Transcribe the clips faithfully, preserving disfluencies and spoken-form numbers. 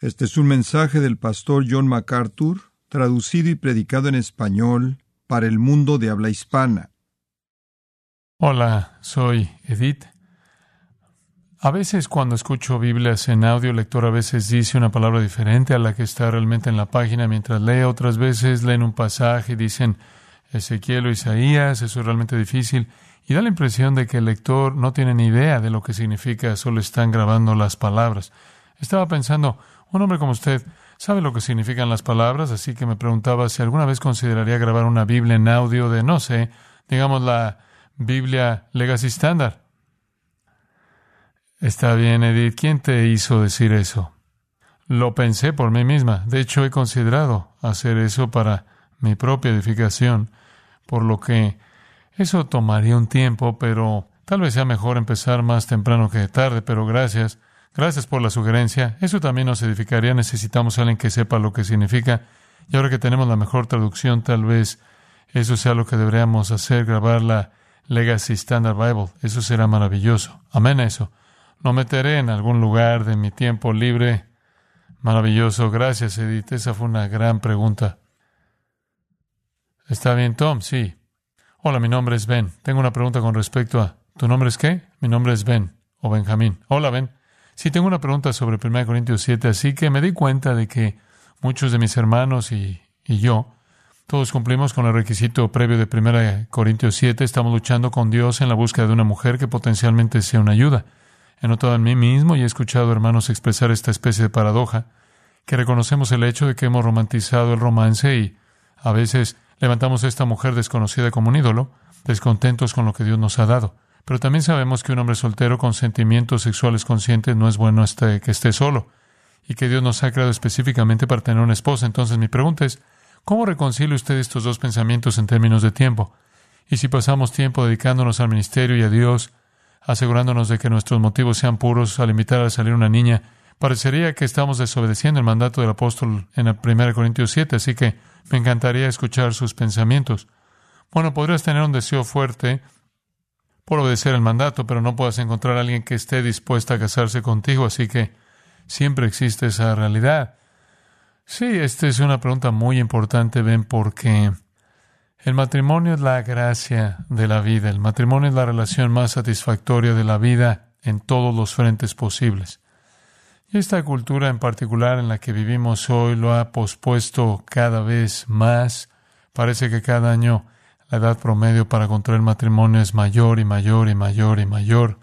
Este es un mensaje del pastor John MacArthur, traducido y predicado en español para el mundo de habla hispana. Hola, soy Edith. A veces cuando escucho Biblias en audio, el lector a veces dice una palabra diferente a la que está realmente en la página mientras lee. Otras veces leen un pasaje y dicen Ezequiel o Isaías. Eso es realmente difícil. Y da la impresión de que el lector no tiene ni idea de lo que significa, solo están grabando las palabras. Estaba pensando, un hombre como usted sabe lo que significan las palabras, así que me preguntaba si alguna vez consideraría grabar una Biblia en audio de, no sé, digamos la Biblia Legacy Standard. Está bien, Edith. ¿Quién te hizo decir eso? Lo pensé por mí misma. De hecho, he considerado hacer eso para mi propia edificación, por lo que eso tomaría un tiempo, pero tal vez sea mejor empezar más temprano que tarde, pero gracias. Gracias por la sugerencia. Eso también nos edificaría. Necesitamos a alguien que sepa lo que significa. Y ahora que tenemos la mejor traducción, tal vez eso sea lo que deberíamos hacer, grabar la Legacy Standard Bible. Eso será maravilloso. Amén a eso. Lo meteré en algún lugar de mi tiempo libre. Maravilloso. Gracias, Edith. Esa fue una gran pregunta. ¿Está bien, Tom? Sí. Hola, mi nombre es Ben. Tengo una pregunta con respecto a... ¿Tu nombre es qué? Mi nombre es Ben, o Benjamín. Hola, Ben. Sí, tengo una pregunta sobre primera Corintios siete, así que me di cuenta de que muchos de mis hermanos y, y yo, todos cumplimos con el requisito previo de primera Corintios siete. Estamos luchando con Dios en la búsqueda de una mujer que potencialmente sea una ayuda. He notado en mí mismo y he escuchado hermanos expresar esta especie de paradoja, que reconocemos el hecho de que hemos romantizado el romance y a veces levantamos a esta mujer desconocida como un ídolo, descontentos con lo que Dios nos ha dado. Pero también sabemos que un hombre soltero con sentimientos sexuales conscientes no es bueno este, que esté solo, y que Dios nos ha creado específicamente para tener una esposa. Entonces mi pregunta es, ¿cómo reconcilia usted estos dos pensamientos en términos de tiempo? Y si pasamos tiempo dedicándonos al ministerio y a Dios, asegurándonos de que nuestros motivos sean puros al invitar a salir una niña, parecería que estamos desobedeciendo el mandato del apóstol en la primera Corintios siete, así que me encantaría escuchar sus pensamientos. Bueno, podrías tener un deseo fuerte por obedecer el mandato, pero no puedas encontrar a alguien que esté dispuesta a casarse contigo, así que siempre existe esa realidad. Sí, esta es una pregunta muy importante, Ben, porque el matrimonio es la gracia de la vida. El matrimonio es la relación más satisfactoria de la vida en todos los frentes posibles. Y esta cultura en particular en la que vivimos hoy lo ha pospuesto cada vez más. Parece que cada año la edad promedio para contraer matrimonio es mayor y mayor y mayor y mayor.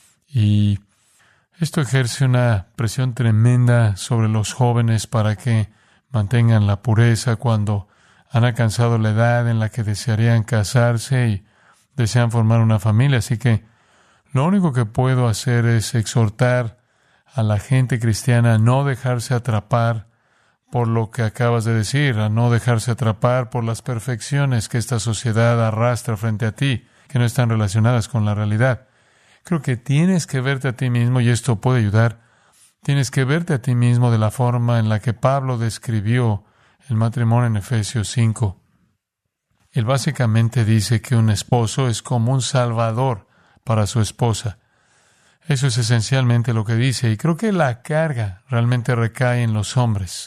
Y esto ejerce una presión tremenda sobre los jóvenes para que mantengan la pureza cuando han alcanzado la edad en la que desearían casarse y desean formar una familia. Así que lo único que puedo hacer es exhortar a la gente cristiana a no dejarse atrapar por lo que acabas de decir, a no dejarse atrapar por las perfecciones que esta sociedad arrastra frente a ti, que no están relacionadas con la realidad. Creo que tienes que verte a ti mismo, y esto puede ayudar. Tienes que verte a ti mismo de la forma en la que Pablo describió el matrimonio en Efesios cinco. Él básicamente dice que un esposo es como un salvador para su esposa. Eso es esencialmente lo que dice, y creo que la carga realmente recae en los hombres,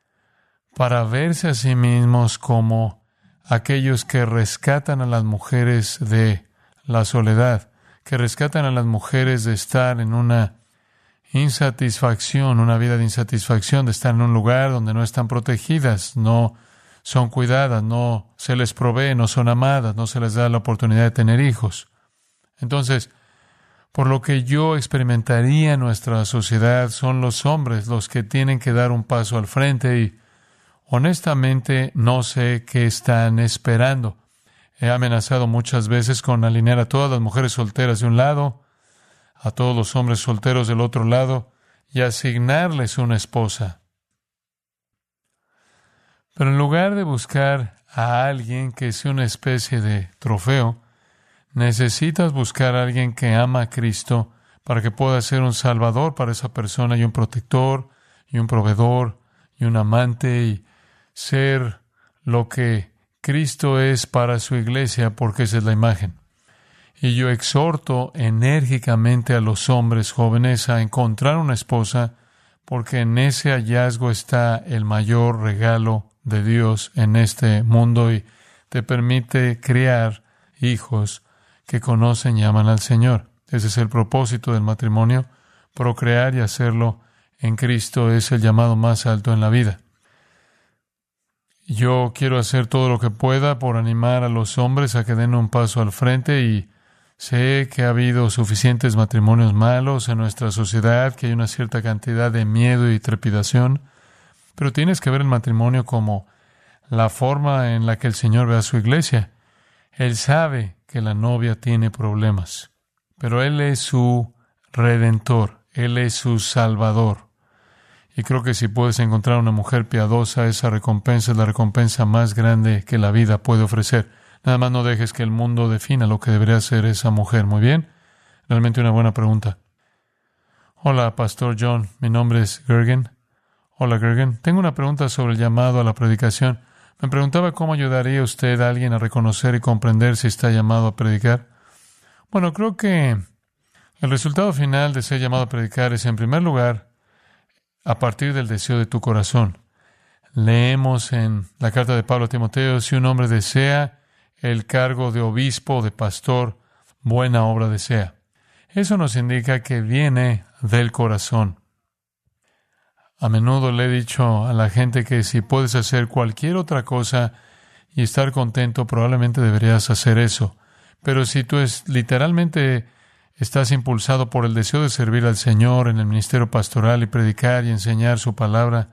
para verse a sí mismos como aquellos que rescatan a las mujeres de la soledad, que rescatan a las mujeres de estar en una insatisfacción, una vida de insatisfacción, de estar en un lugar donde no están protegidas, no son cuidadas, no se les provee, no son amadas, no se les da la oportunidad de tener hijos. Entonces, por lo que yo experimentaría en nuestra sociedad, son los hombres los que tienen que dar un paso al frente y honestamente no sé qué están esperando. He amenazado muchas veces con alinear a todas las mujeres solteras de un lado, a todos los hombres solteros del otro lado y asignarles una esposa. Pero en lugar de buscar a alguien que sea una especie de trofeo, necesitas buscar a alguien que ama a Cristo para que pueda ser un salvador para esa persona y un protector y un proveedor y un amante y ser lo que Cristo es para su iglesia, porque esa es la imagen. Y yo exhorto enérgicamente a los hombres jóvenes a encontrar una esposa porque en ese hallazgo está el mayor regalo de Dios en este mundo y te permite criar hijos que conocen y aman al Señor. Ese es el propósito del matrimonio. Procrear y hacerlo en Cristo es el llamado más alto en la vida. Yo quiero hacer todo lo que pueda por animar a los hombres a que den un paso al frente y sé que ha habido suficientes matrimonios malos en nuestra sociedad, que hay una cierta cantidad de miedo y trepidación, pero tienes que ver el matrimonio como la forma en la que el Señor ve a su iglesia. Él sabe que la novia tiene problemas, pero Él es su redentor, Él es su salvador. Y creo que si puedes encontrar una mujer piadosa, esa recompensa es la recompensa más grande que la vida puede ofrecer. Nada más no dejes que el mundo defina lo que debería ser esa mujer. Muy bien. Realmente una buena pregunta. Hola, Pastor John. Mi nombre es Gergen. Hola, Gergen. Tengo una pregunta sobre el llamado a la predicación. Me preguntaba cómo ayudaría usted a alguien a reconocer y comprender si está llamado a predicar. Bueno, creo que el resultado final de ser llamado a predicar es, en primer lugar, a partir del deseo de tu corazón. Leemos en la carta de Pablo a Timoteo, si un hombre desea el cargo de obispo o de pastor, buena obra desea. Eso nos indica que viene del corazón. A menudo le he dicho a la gente que si puedes hacer cualquier otra cosa y estar contento, probablemente deberías hacer eso. Pero si tú es, literalmente estás impulsado por el deseo de servir al Señor en el ministerio pastoral y predicar y enseñar su palabra,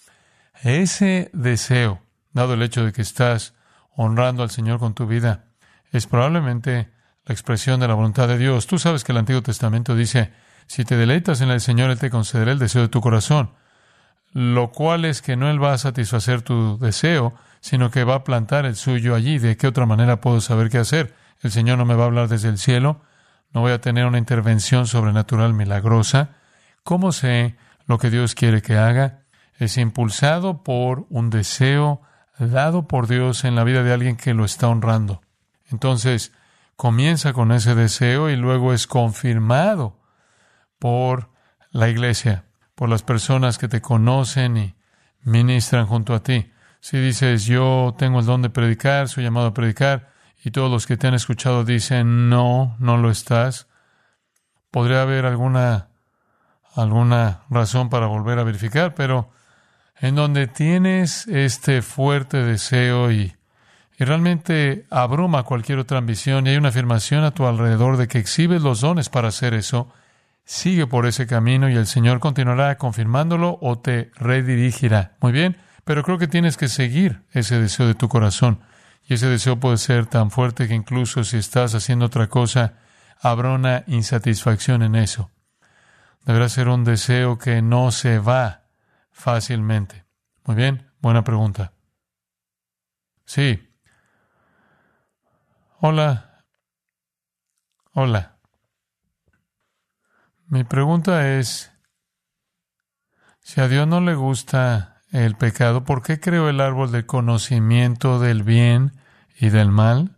ese deseo, dado el hecho de que estás honrando al Señor con tu vida, es probablemente la expresión de la voluntad de Dios. Tú sabes que el Antiguo Testamento dice, si te deleitas en el Señor, Él te concederá el deseo de tu corazón, lo cual es que no Él va a satisfacer tu deseo, sino que va a plantar el suyo allí. ¿De qué otra manera puedo saber qué hacer? El Señor no me va a hablar desde el cielo, no voy a tener una intervención sobrenatural milagrosa. ¿Cómo sé lo que Dios quiere que haga? Es impulsado por un deseo dado por Dios en la vida de alguien que lo está honrando. Entonces, comienza con ese deseo y luego es confirmado por la iglesia, por las personas que te conocen y ministran junto a ti. Si dices, yo tengo el don de predicar, soy llamado a predicar, y todos los que te han escuchado dicen, no, no lo estás, podría haber alguna, alguna razón para volver a verificar, pero en donde tienes este fuerte deseo y, y realmente abruma cualquier otra ambición y hay una afirmación a tu alrededor de que exhibes los dones para hacer eso, sigue por ese camino y el Señor continuará confirmándolo o te redirigirá. Muy bien, pero creo que tienes que seguir ese deseo de tu corazón. Y ese deseo puede ser tan fuerte que incluso si estás haciendo otra cosa, habrá una insatisfacción en eso. Deberá ser un deseo que no se va fácilmente. Muy bien, buena pregunta. Sí. Hola. Hola. Mi pregunta es, si a Dios no le gusta el pecado, ¿por qué creó el árbol del conocimiento del bien y del mal?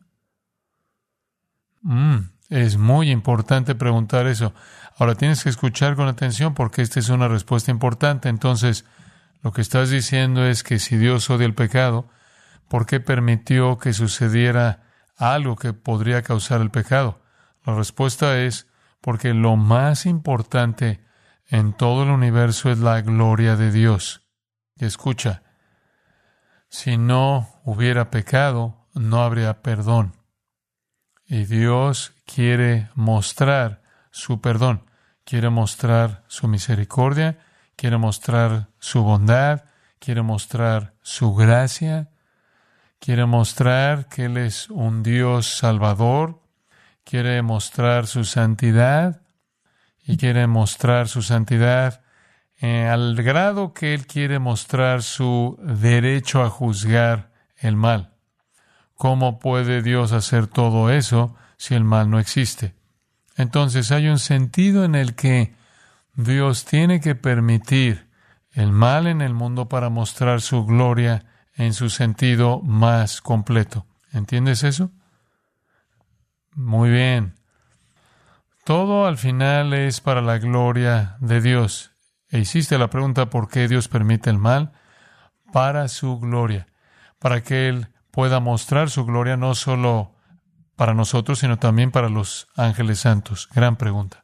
Mm, es muy importante preguntar eso. Ahora tienes que escuchar con atención porque esta es una respuesta importante. Entonces, lo que estás diciendo es que si Dios odia el pecado, ¿por qué permitió que sucediera algo que podría causar el pecado? La respuesta es porque lo más importante en todo el universo es la gloria de Dios. Y escucha, si no hubiera pecado, no habría perdón. Y Dios quiere mostrar su perdón, quiere mostrar su misericordia, quiere mostrar su bondad, quiere mostrar su gracia, quiere mostrar que Él es un Dios salvador, quiere mostrar su santidad y quiere mostrar su santidad Eh, al grado que Él quiere mostrar su derecho a juzgar el mal. ¿Cómo puede Dios hacer todo eso si el mal no existe? Entonces hay un sentido en el que Dios tiene que permitir el mal en el mundo para mostrar su gloria en su sentido más completo. ¿Entiendes eso? Muy bien. Todo al final es para la gloria de Dios. e hiciste la pregunta ¿por qué Dios permite el mal? Para su gloria, para que Él pueda mostrar su gloria no solo para nosotros, sino también para los ángeles santos. Gran pregunta.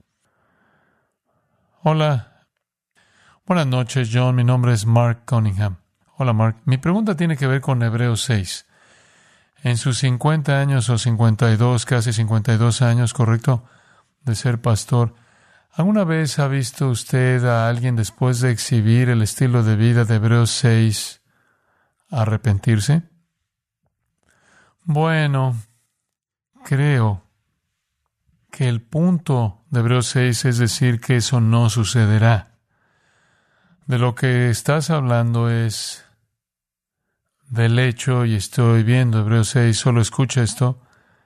Hola. Buenas noches, John. Mi nombre es Mark Cunningham. Hola, Mark. Mi pregunta tiene que ver con Hebreos seis. En sus cincuenta años o cincuenta y dos, casi cincuenta y dos años, ¿correcto?, de ser pastor, ¿alguna vez ha visto usted a alguien después de exhibir el estilo de vida de Hebreos seis arrepentirse? Bueno, creo que el punto de Hebreos seis es decir que eso no sucederá. De lo que estás hablando es del hecho, y estoy viendo Hebreos seis, solo escucha esto.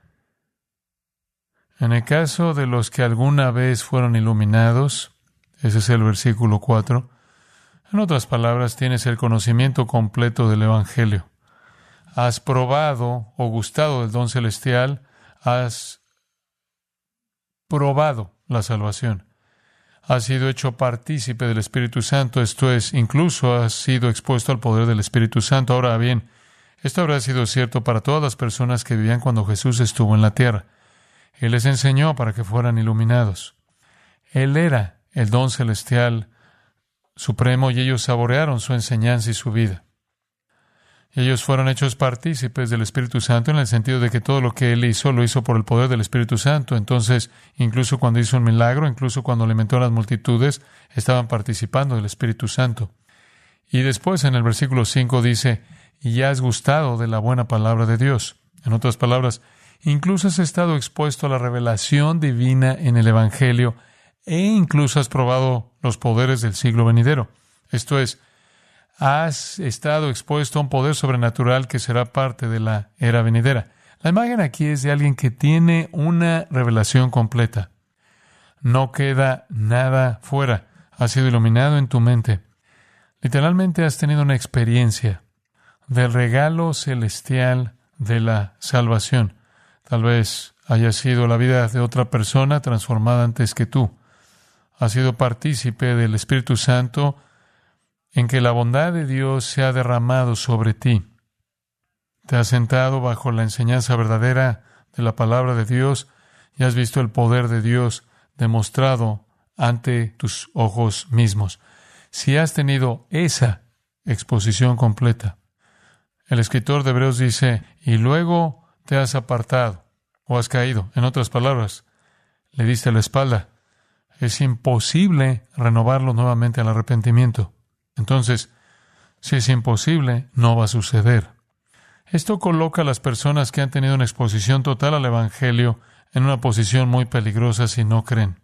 En el caso de los que alguna vez fueron iluminados, ese es el versículo cuatro, en otras palabras, tienes el conocimiento completo del Evangelio. Has probado o gustado del don celestial, has probado la salvación. Has sido hecho partícipe del Espíritu Santo, esto es, incluso has sido expuesto al poder del Espíritu Santo. Ahora bien, esto habrá sido cierto para todas las personas que vivían cuando Jesús estuvo en la tierra. Él les enseñó para que fueran iluminados. Él era el don celestial supremo y ellos saborearon su enseñanza y su vida. Ellos fueron hechos partícipes del Espíritu Santo en el sentido de que todo lo que Él hizo, lo hizo por el poder del Espíritu Santo. Entonces, incluso cuando hizo un milagro, incluso cuando alimentó a las multitudes, estaban participando del Espíritu Santo. Y después en el versículo cinco dice, y has gustado de la buena palabra de Dios. En otras palabras, incluso has estado expuesto a la revelación divina en el Evangelio e incluso has probado los poderes del siglo venidero. Esto es, has estado expuesto a un poder sobrenatural que será parte de la era venidera. La imagen aquí es de alguien que tiene una revelación completa. No queda nada fuera. Has sido iluminado en tu mente. Literalmente has tenido una experiencia del regalo celestial de la salvación. Tal vez haya sido la vida de otra persona transformada antes que tú. Has sido partícipe del Espíritu Santo en que la bondad de Dios se ha derramado sobre ti. Te has sentado bajo la enseñanza verdadera de la palabra de Dios y has visto el poder de Dios demostrado ante tus ojos mismos. Si has tenido esa exposición completa, el escritor de Hebreos dice, y luego te has apartado o has caído. En otras palabras, le diste la espalda. Es imposible renovarlo nuevamente al arrepentimiento. Entonces, si es imposible, no va a suceder. Esto coloca a las personas que han tenido una exposición total al Evangelio en una posición muy peligrosa si no creen.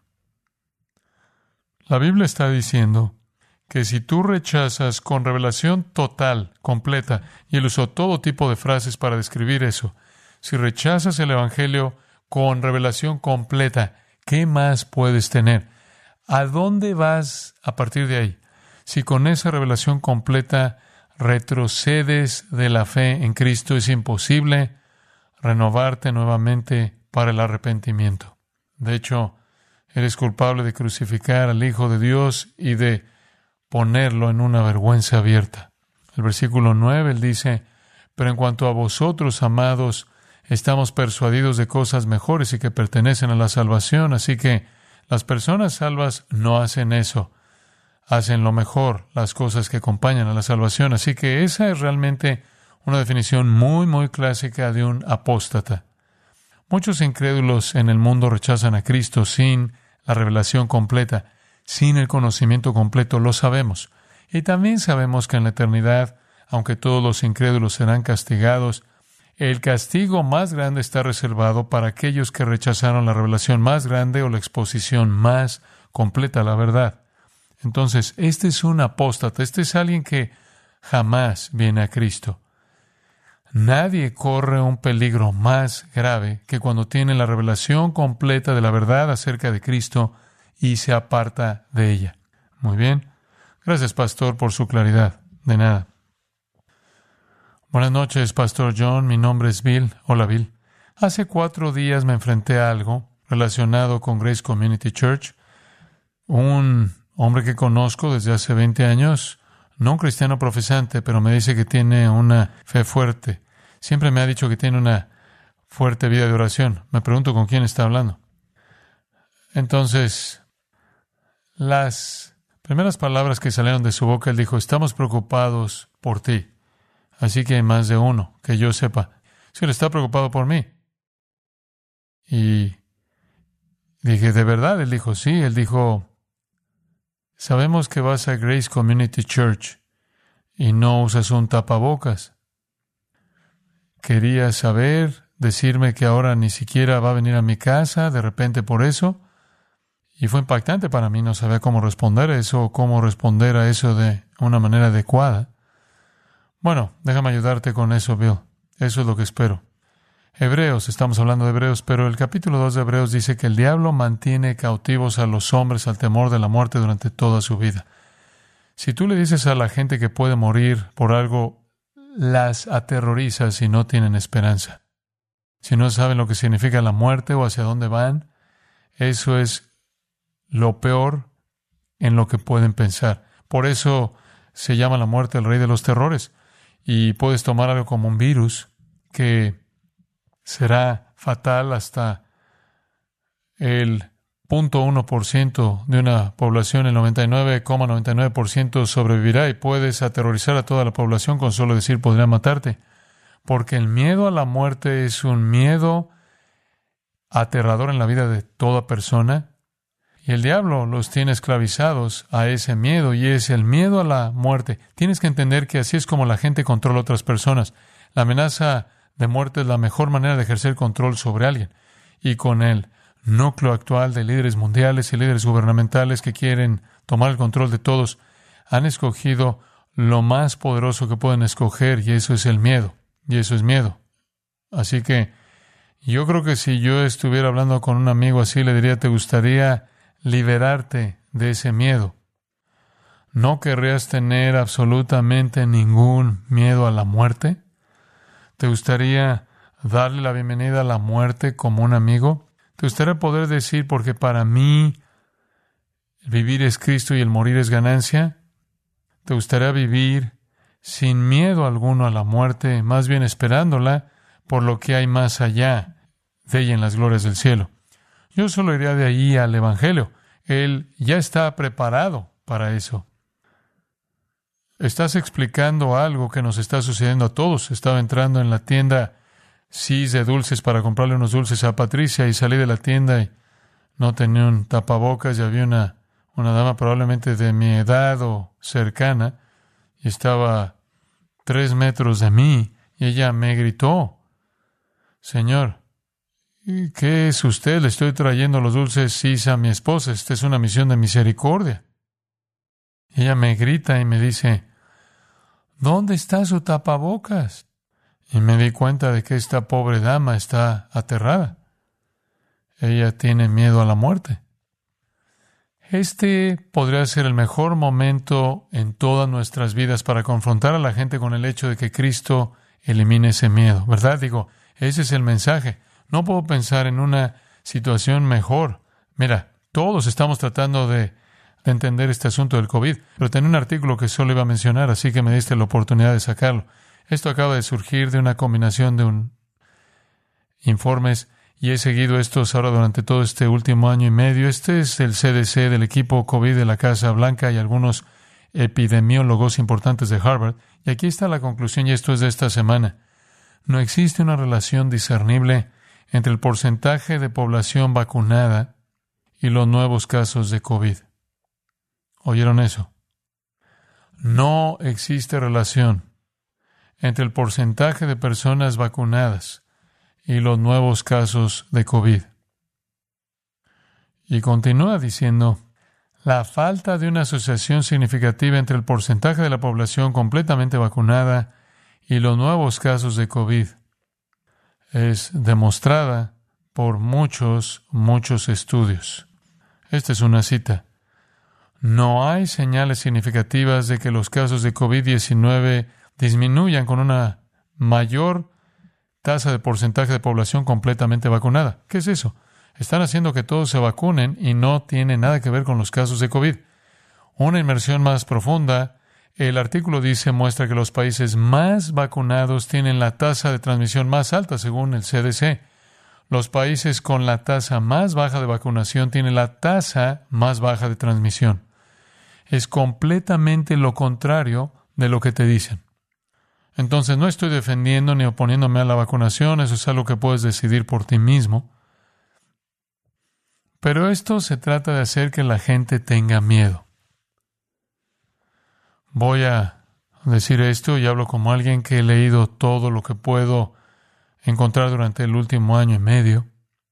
La Biblia está diciendo que si tú rechazas con revelación total, completa, y él usó todo tipo de frases para describir eso, si rechazas el Evangelio con revelación completa, ¿qué más puedes tener? ¿A dónde vas a partir de ahí? Si con esa revelación completa retrocedes de la fe en Cristo, es imposible renovarte nuevamente para el arrepentimiento. De hecho, eres culpable de crucificar al Hijo de Dios y de ponerlo en una vergüenza abierta. El versículo nueve, él dice, pero en cuanto a vosotros, amados, estamos persuadidos de cosas mejores y que pertenecen a la salvación, así que las personas salvas no hacen eso. Hacen lo mejor, las cosas que acompañan a la salvación. Así que esa es realmente una definición muy, muy clásica de un apóstata. Muchos incrédulos en el mundo rechazan a Cristo sin la revelación completa, sin el conocimiento completo, lo sabemos. Y también sabemos que en la eternidad, aunque todos los incrédulos serán castigados, el castigo más grande está reservado para aquellos que rechazaron la revelación más grande o la exposición más completa a la verdad. Entonces, este es un apóstata, este es alguien que jamás viene a Cristo. Nadie corre un peligro más grave que cuando tiene la revelación completa de la verdad acerca de Cristo y se aparta de ella. Muy bien. Gracias, pastor, por su claridad. De nada. Buenas noches, Pastor John. Mi nombre es Bill. Hola, Bill. Hace cuatro días me enfrenté a algo relacionado con Grace Community Church. Un hombre que conozco desde hace veinte años, no un cristiano profesante, pero me dice que tiene una fe fuerte. Siempre me ha dicho que tiene una fuerte vida de oración. Me pregunto con quién está hablando. Entonces, las primeras palabras que salieron de su boca, él dijo, estamos preocupados por ti. Así que hay más de uno, que yo sepa. Sí, él está preocupado por mí. Y dije, ¿de verdad? Él dijo, sí. Él dijo, sabemos que vas a Grace Community Church y no usas un tapabocas. Quería saber, decirme que ahora ni siquiera va a venir a mi casa de repente por eso. Y fue impactante para mí. No sabía cómo responder a eso o cómo responder a eso de una manera adecuada. Bueno, déjame ayudarte con eso, Bill. Eso es lo que espero. Hebreos, estamos hablando de Hebreos, pero el capítulo dos de Hebreos dice que el diablo mantiene cautivos a los hombres al temor de la muerte durante toda su vida. Si tú le dices a la gente que puede morir por algo, las aterroriza si no tienen esperanza. Si no saben lo que significa la muerte o hacia dónde van, eso es lo peor en lo que pueden pensar. Por eso se llama la muerte el rey de los terrores. Y puedes tomar algo como un virus que será fatal hasta el cero punto uno por ciento de una población, el noventa y nueve coma noventa y nueve por ciento sobrevivirá, y puedes aterrorizar a toda la población con solo decir podría matarte. Porque el miedo a la muerte es un miedo aterrador en la vida de toda persona. Y el diablo los tiene esclavizados a ese miedo, y es el miedo a la muerte. Tienes que entender que así es como la gente controla a otras personas. La amenaza de muerte es la mejor manera de ejercer control sobre alguien. Y con el núcleo actual de líderes mundiales y líderes gubernamentales que quieren tomar el control de todos, han escogido lo más poderoso que pueden escoger, y eso es el miedo. Y eso es miedo. Así que yo creo que si yo estuviera hablando con un amigo así, le diría, ¿te gustaría liberarte de ese miedo? ¿No querrías tener absolutamente ningún miedo a la muerte? ¿Te gustaría darle la bienvenida a la muerte como un amigo? ¿Te gustaría poder decir, porque para mí el vivir es Cristo y el morir es ganancia? ¿Te gustaría vivir sin miedo alguno a la muerte, más bien esperándola por lo que hay más allá de ella en las glorias del cielo? Yo solo iría de ahí al Evangelio. Él ya está preparado para eso. Estás explicando algo que nos está sucediendo a todos. Estaba entrando en la tienda Cis de dulces para comprarle unos dulces a Patricia, y salí de la tienda y no tenía un tapabocas, y había una, una dama probablemente de mi edad o cercana, y estaba tres metros de mí, y ella me gritó, Señor, ¿qué es usted? Le estoy trayendo los dulces Cis a mi esposa. Esta es una misión de misericordia. Y ella me grita y me dice, ¿dónde está su tapabocas? Y me di cuenta de que esta pobre dama está aterrada. Ella tiene miedo a la muerte. Este podría ser el mejor momento en todas nuestras vidas para confrontar a la gente con el hecho de que Cristo elimine ese miedo, ¿verdad? Digo, ese es el mensaje. No puedo pensar en una situación mejor. Mira, todos estamos tratando de, de entender este asunto del COVID, pero tenía un artículo que solo iba a mencionar, así que me diste la oportunidad de sacarlo. Esto acaba de surgir de una combinación de un informes, y he seguido estos ahora durante todo este último año y medio. Este es el C D C del equipo COVID de la Casa Blanca y algunos epidemiólogos importantes de Harvard. Y aquí está la conclusión, y esto es de esta semana. No existe una relación discernible entre el porcentaje de población vacunada y los nuevos casos de COVID. ¿Oyeron eso? No existe relación entre el porcentaje de personas vacunadas y los nuevos casos de COVID. Y continúa diciendo, la falta de una asociación significativa entre el porcentaje de la población completamente vacunada y los nuevos casos de COVID es demostrada por muchos, muchos estudios. Esta es una cita. No hay señales significativas de que los casos de COVID diecinueve disminuyan con una mayor tasa de porcentaje de población completamente vacunada. ¿Qué es eso? Están haciendo que todos se vacunen y no tiene nada que ver con los casos de COVID. una inmersión más profunda, el artículo dice, muestra que los países más vacunados tienen la tasa de transmisión más alta según el C D C. Los países con la tasa más baja de vacunación tienen la tasa más baja de transmisión. Es completamente lo contrario de lo que te dicen. Entonces, no estoy defendiendo ni oponiéndome a la vacunación, eso es algo que puedes decidir por ti mismo. Pero esto se trata de hacer que la gente tenga miedo. Voy a decir esto y hablo como alguien que he leído todo lo que puedo encontrar durante el último año y medio.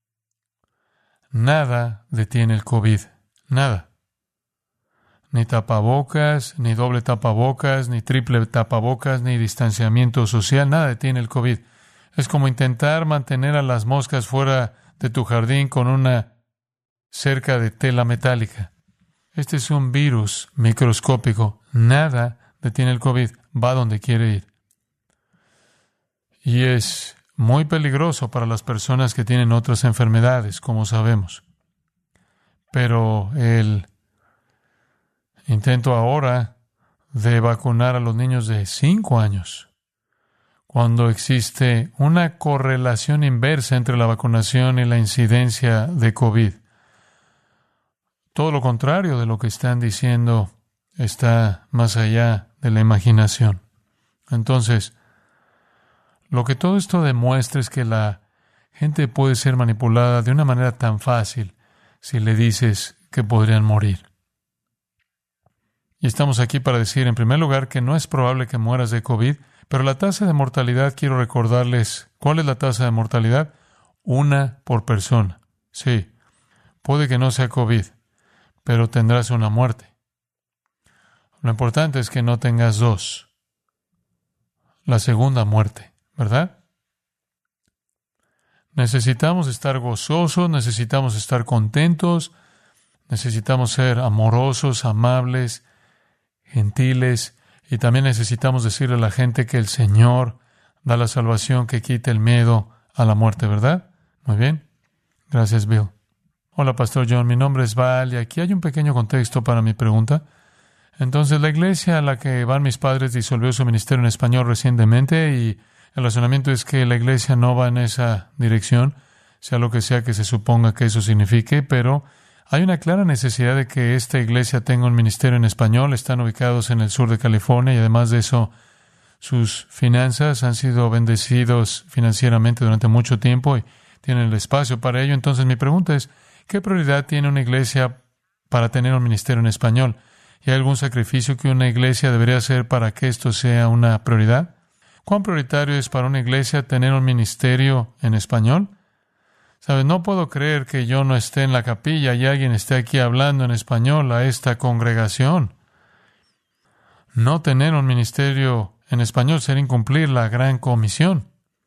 Nada detiene el COVID. Nada. Ni tapabocas, ni doble tapabocas, ni triple tapabocas, ni distanciamiento social. Nada detiene el COVID. Es como intentar mantener a las moscas fuera de tu jardín con una cerca de tela metálica. Este es un virus microscópico. Nada detiene el COVID. Va donde quiere ir. Y es muy peligroso para las personas que tienen otras enfermedades, como sabemos. Pero el intento ahora de vacunar a los niños de cinco años, cuando existe una correlación inversa entre la vacunación y la incidencia de COVID. Todo lo contrario de lo que están diciendo está más allá de la imaginación. Entonces, lo que todo esto demuestra es que la gente puede ser manipulada de una manera tan fácil si le dices que podrían morir. Y estamos aquí para decir, en primer lugar, que no es probable que mueras de COVID, pero la tasa de mortalidad, quiero recordarles, ¿cuál es la tasa de mortalidad? Una por persona. Sí, puede que no sea COVID, pero tendrás una muerte. Lo importante es que no tengas dos. La segunda muerte, ¿verdad? Necesitamos estar gozosos, necesitamos estar contentos, necesitamos ser amorosos, amables, gentiles, y también necesitamos decirle a la gente que el Señor da la salvación que quite el miedo a la muerte, ¿verdad? Muy bien. Gracias, Bill. Hola, Pastor John. Mi nombre es Val y aquí hay un pequeño contexto para mi pregunta. Entonces, la iglesia a la que van mis padres disolvió su ministerio en español recientemente y el razonamiento es que la iglesia no va en esa dirección, sea lo que sea que se suponga que eso signifique, pero hay una clara necesidad de que esta iglesia tenga un ministerio en español. Están ubicados en el sur de California y además de eso, sus finanzas han sido bendecidos financieramente durante mucho tiempo y tienen el espacio para ello. Entonces, mi pregunta es, ¿qué prioridad tiene una iglesia para tener un ministerio en español? ¿Y hay algún sacrificio que una iglesia debería hacer para que esto sea una prioridad? ¿Cuán prioritario es para una iglesia tener un ministerio en español? ¿Sabes? No puedo creer que yo no esté en la capilla y alguien esté aquí hablando en español a esta congregación. No tener un ministerio en español sería incumplir la gran comisión.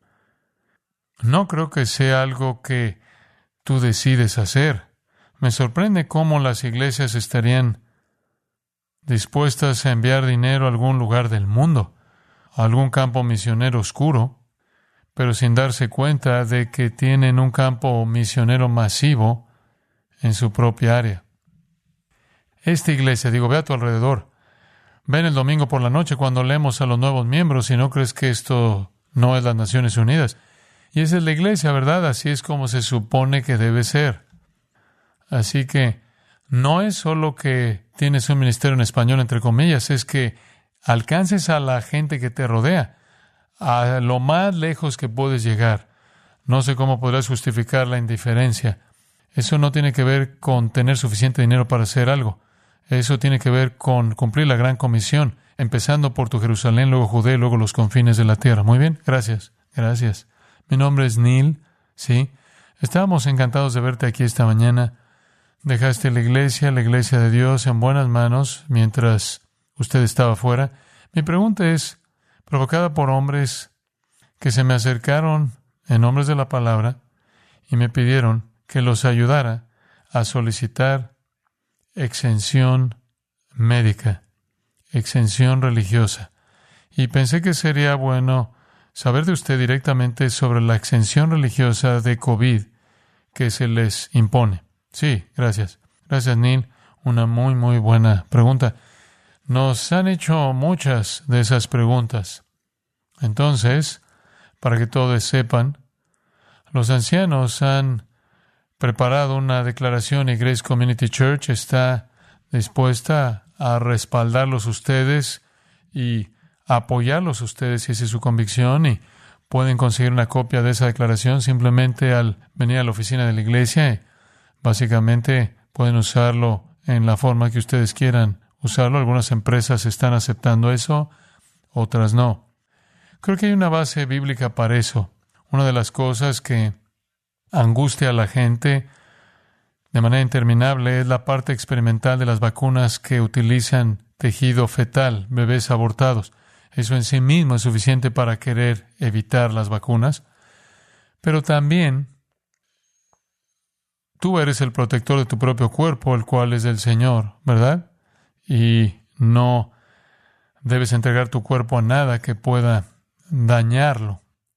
No creo que sea algo que tú decides hacer. Me sorprende cómo las iglesias estarían dispuestas a enviar dinero a algún lugar del mundo, a algún campo misionero oscuro, pero sin darse cuenta de que tienen un campo misionero masivo en su propia área. Esta iglesia, digo, ve a tu alrededor. Ven el domingo por la noche cuando leemos a los nuevos miembros y no crees que esto no es las Naciones Unidas. Y esa es la iglesia, ¿verdad? Así es como se supone que debe ser. Así que no es solo que tienes un ministerio en español, entre comillas, es que alcances a la gente que te rodea, a lo más lejos que puedes llegar. No sé cómo podrás justificar la indiferencia. Eso no tiene que ver con tener suficiente dinero para hacer algo. Eso tiene que ver con cumplir la gran comisión, empezando por tu Jerusalén, luego Judea, luego los confines de la tierra. Muy bien, gracias, gracias. Mi nombre es Neil, ¿sí? Estábamos encantados de verte aquí esta mañana. Dejaste la iglesia, la iglesia de Dios, en buenas manos mientras usted estaba fuera. Mi pregunta es, provocada por hombres que se me acercaron en nombres de la palabra y me pidieron que los ayudara a solicitar exención médica, exención religiosa. Y pensé que sería bueno saber de usted directamente sobre la exención religiosa de COVID que se les impone. Sí, gracias. Gracias, Neil. Una muy, muy buena pregunta. Nos han hecho muchas de esas preguntas. Entonces, para que todos sepan, los ancianos han preparado una declaración y Grace Community Church está dispuesta a respaldarlos ustedes y a apoyarlos ustedes si esa es su convicción, y pueden conseguir una copia de esa declaración simplemente al venir a la oficina de la iglesia. Y básicamente pueden usarlo en la forma que ustedes quieran usarlo. Algunas empresas están aceptando eso, otras no. Creo que hay una base bíblica para eso. Una de las cosas que angustia a la gente de manera interminable es la parte experimental de las vacunas que utilizan tejido fetal, bebés abortados. Eso en sí mismo es suficiente para querer evitar las vacunas. Pero también tú eres el protector de tu propio cuerpo, el cual es del Señor, ¿verdad? Y no debes entregar tu cuerpo a nada que pueda dañarlo.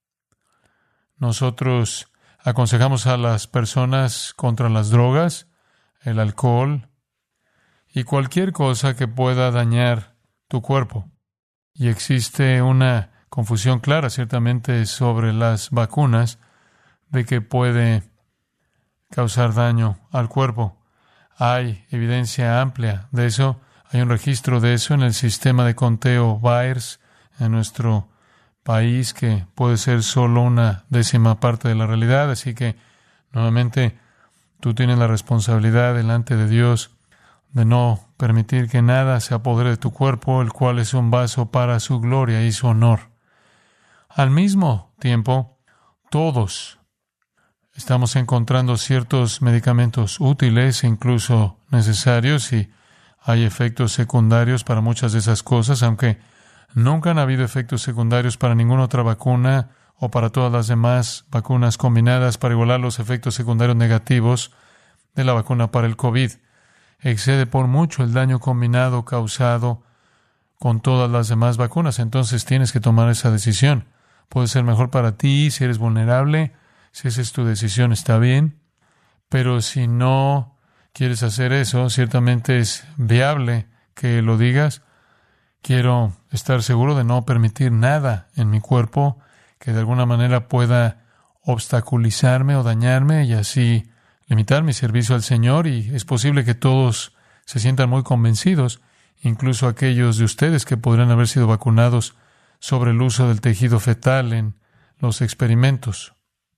Nosotros aconsejamos a las personas contra las drogas, el alcohol y cualquier cosa que pueda dañar tu cuerpo. Y existe una confusión clara, ciertamente, sobre las vacunas, de que puede causar daño al cuerpo. Hay evidencia amplia de eso. Hay un registro de eso en el sistema de conteo VAERS en nuestro país, que puede ser solo una décima parte de la realidad. Así que, nuevamente, tú tienes la responsabilidad delante de Dios de no permitir que nada se apodere de tu cuerpo, el cual es un vaso para su gloria y su honor. Al mismo tiempo, todos estamos encontrando ciertos medicamentos útiles, incluso necesarios, y hay efectos secundarios para muchas de esas cosas, aunque nunca han habido efectos secundarios para ninguna otra vacuna o para todas las demás vacunas combinadas para igualar los efectos secundarios negativos de la vacuna para el COVID. Excede por mucho el daño combinado causado con todas las demás vacunas. Entonces tienes que tomar esa decisión. Puede ser mejor para ti si eres vulnerable. Si esa es tu decisión, está bien. Pero si no quieres hacer eso, ciertamente es viable que lo digas. Quiero estar seguro de no permitir nada en mi cuerpo que de alguna manera pueda obstaculizarme o dañarme, y así limitar mi servicio al Señor. Y es posible que todos se sientan muy convencidos, incluso aquellos de ustedes que podrían haber sido vacunados, sobre el uso del tejido fetal en los experimentos.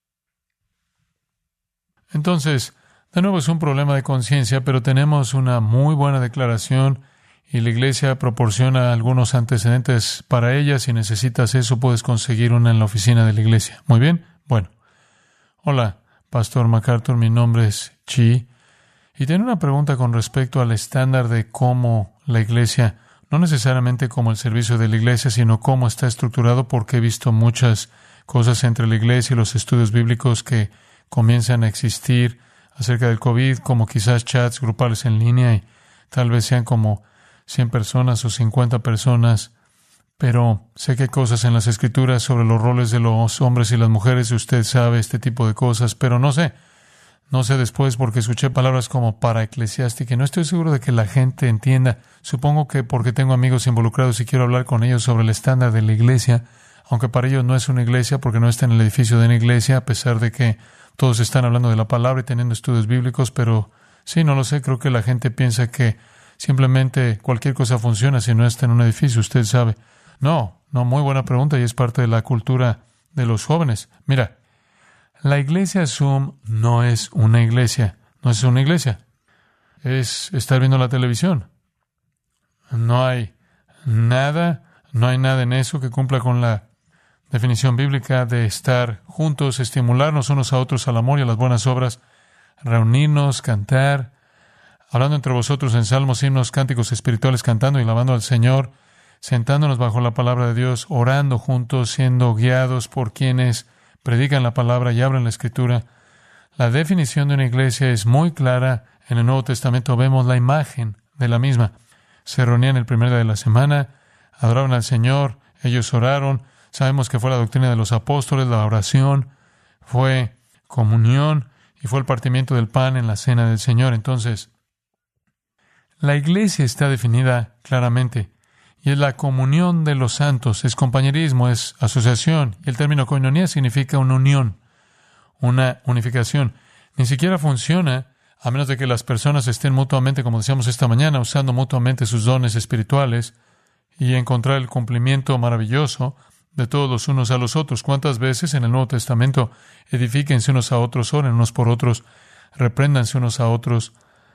Entonces, de nuevo es un problema de conciencia, pero tenemos una muy buena declaración y la iglesia proporciona algunos antecedentes para ella. Si necesitas eso, puedes conseguir una en la oficina de la iglesia. Muy bien. Bueno. Hola, Pastor MacArthur. Mi nombre es Chi. Y tengo una pregunta con respecto al estándar de cómo la iglesia, no necesariamente como el servicio de la iglesia, sino cómo está estructurado, porque he visto muchas cosas entre la iglesia y los estudios bíblicos que comienzan a existir acerca del COVID, como quizás chats grupales en línea, y tal vez sean como cien personas o cincuenta personas, pero sé que hay cosas en las Escrituras sobre los roles de los hombres y las mujeres, y usted sabe este tipo de cosas, pero no sé, no sé después, porque escuché palabras como para eclesiástica, y no estoy seguro de que la gente entienda. Supongo que porque tengo amigos involucrados y quiero hablar con ellos sobre el estándar de la iglesia, aunque para ellos no es una iglesia, porque no está en el edificio de una iglesia, a pesar de que todos están hablando de la palabra y teniendo estudios bíblicos, pero sí, no lo sé, creo que la gente piensa que simplemente cualquier cosa funciona si no está en un edificio, usted sabe. No, no, muy buena pregunta, y es parte de la cultura de los jóvenes. Mira, la iglesia Zoom no es una iglesia, no es una iglesia. Es estar viendo la televisión. No hay nada, no hay nada en eso que cumpla con la definición bíblica de estar juntos, estimularnos unos a otros al amor y a las buenas obras, reunirnos, cantar, hablando entre vosotros en salmos, himnos, cánticos espirituales, cantando y alabando al Señor, sentándonos bajo la palabra de Dios, orando juntos, siendo guiados por quienes predican la palabra y abren la Escritura. La definición de una iglesia es muy clara. En el Nuevo Testamento vemos la imagen de la misma. Se reunían el primer día de la semana, adoraban al Señor, ellos oraron. Sabemos que fue la doctrina de los apóstoles, la oración, fue comunión y fue el partimiento del pan en la cena del Señor. Entonces, La iglesia está definida claramente y es la comunión de los santos, es compañerismo, es asociación. Y el término koinonía significa una unión, una unificación. Ni siquiera funciona a menos de que las personas estén mutuamente, como decíamos esta mañana, usando mutuamente sus dones espirituales y encontrar el cumplimiento maravilloso de todos los unos a los otros. ¿Cuántas veces en el Nuevo Testamento edifíquense unos a otros, oren unos por otros, repréndanse unos a otros,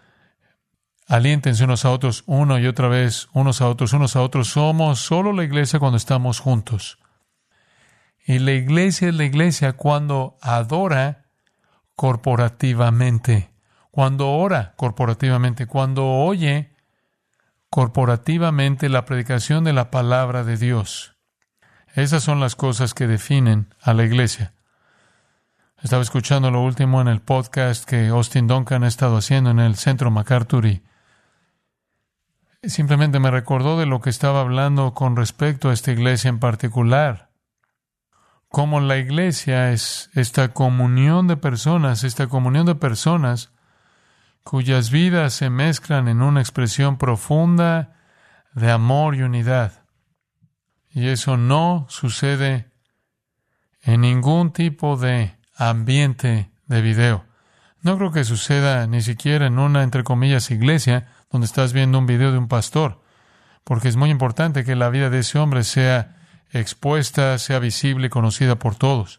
aliéntense unos a otros, uno y otra vez, unos a otros, unos a otros? Somos solo la iglesia cuando estamos juntos. Y la iglesia es la iglesia cuando adora corporativamente, cuando ora corporativamente, cuando oye corporativamente la predicación de la palabra de Dios. Esas son las cosas que definen a la iglesia. Estaba escuchando lo último en el podcast que Austin Duncan ha estado haciendo en el Centro MacArthur y simplemente me recordó de lo que estaba hablando con respecto a esta iglesia en particular. Cómo la iglesia es esta comunión de personas, esta comunión de personas cuyas vidas se mezclan en una expresión profunda de amor y unidad. Y eso no sucede en ningún tipo de ambiente de video. No creo que suceda ni siquiera en una, entre comillas, iglesia donde estás viendo un video de un pastor, porque es muy importante que la vida de ese hombre sea expuesta, sea visible y conocida por todos.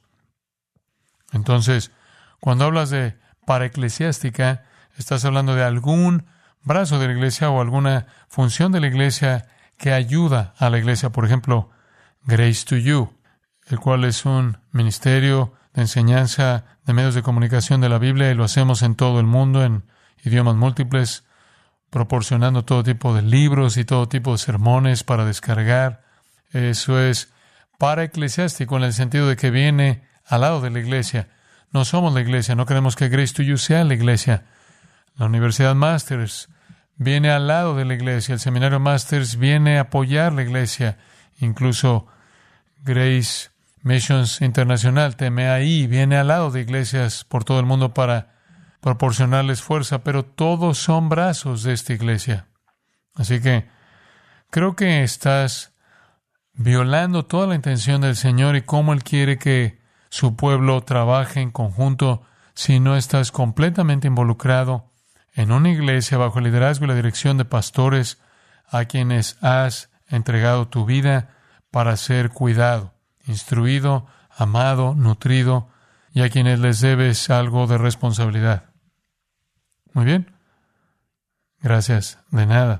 Entonces, cuando hablas de paraeclesiástica, estás hablando de algún brazo de la iglesia o alguna función de la iglesia que ayuda a la iglesia. Por ejemplo, Grace to You, el cual es un ministerio de enseñanza de medios de comunicación de la Biblia, y lo hacemos en todo el mundo, en idiomas múltiples, proporcionando todo tipo de libros y todo tipo de sermones para descargar. Eso es paraeclesiástico en el sentido de que viene al lado de la iglesia. No somos la iglesia, no queremos que Grace to You sea la iglesia. La Universidad Masters viene al lado de la iglesia. El Seminario Masters viene a apoyar la iglesia. Incluso Grace Missions Internacional, T M A I, viene al lado de iglesias por todo el mundo para proporcionarles fuerza, pero todos son brazos de esta iglesia. Así que creo que estás violando toda la intención del Señor y cómo Él quiere que su pueblo trabaje en conjunto si no estás completamente involucrado en una iglesia bajo el liderazgo y la dirección de pastores a quienes has entregado tu vida para ser cuidado, instruido, amado, nutrido, y a quienes les debes algo de responsabilidad. Muy bien. Gracias. De nada.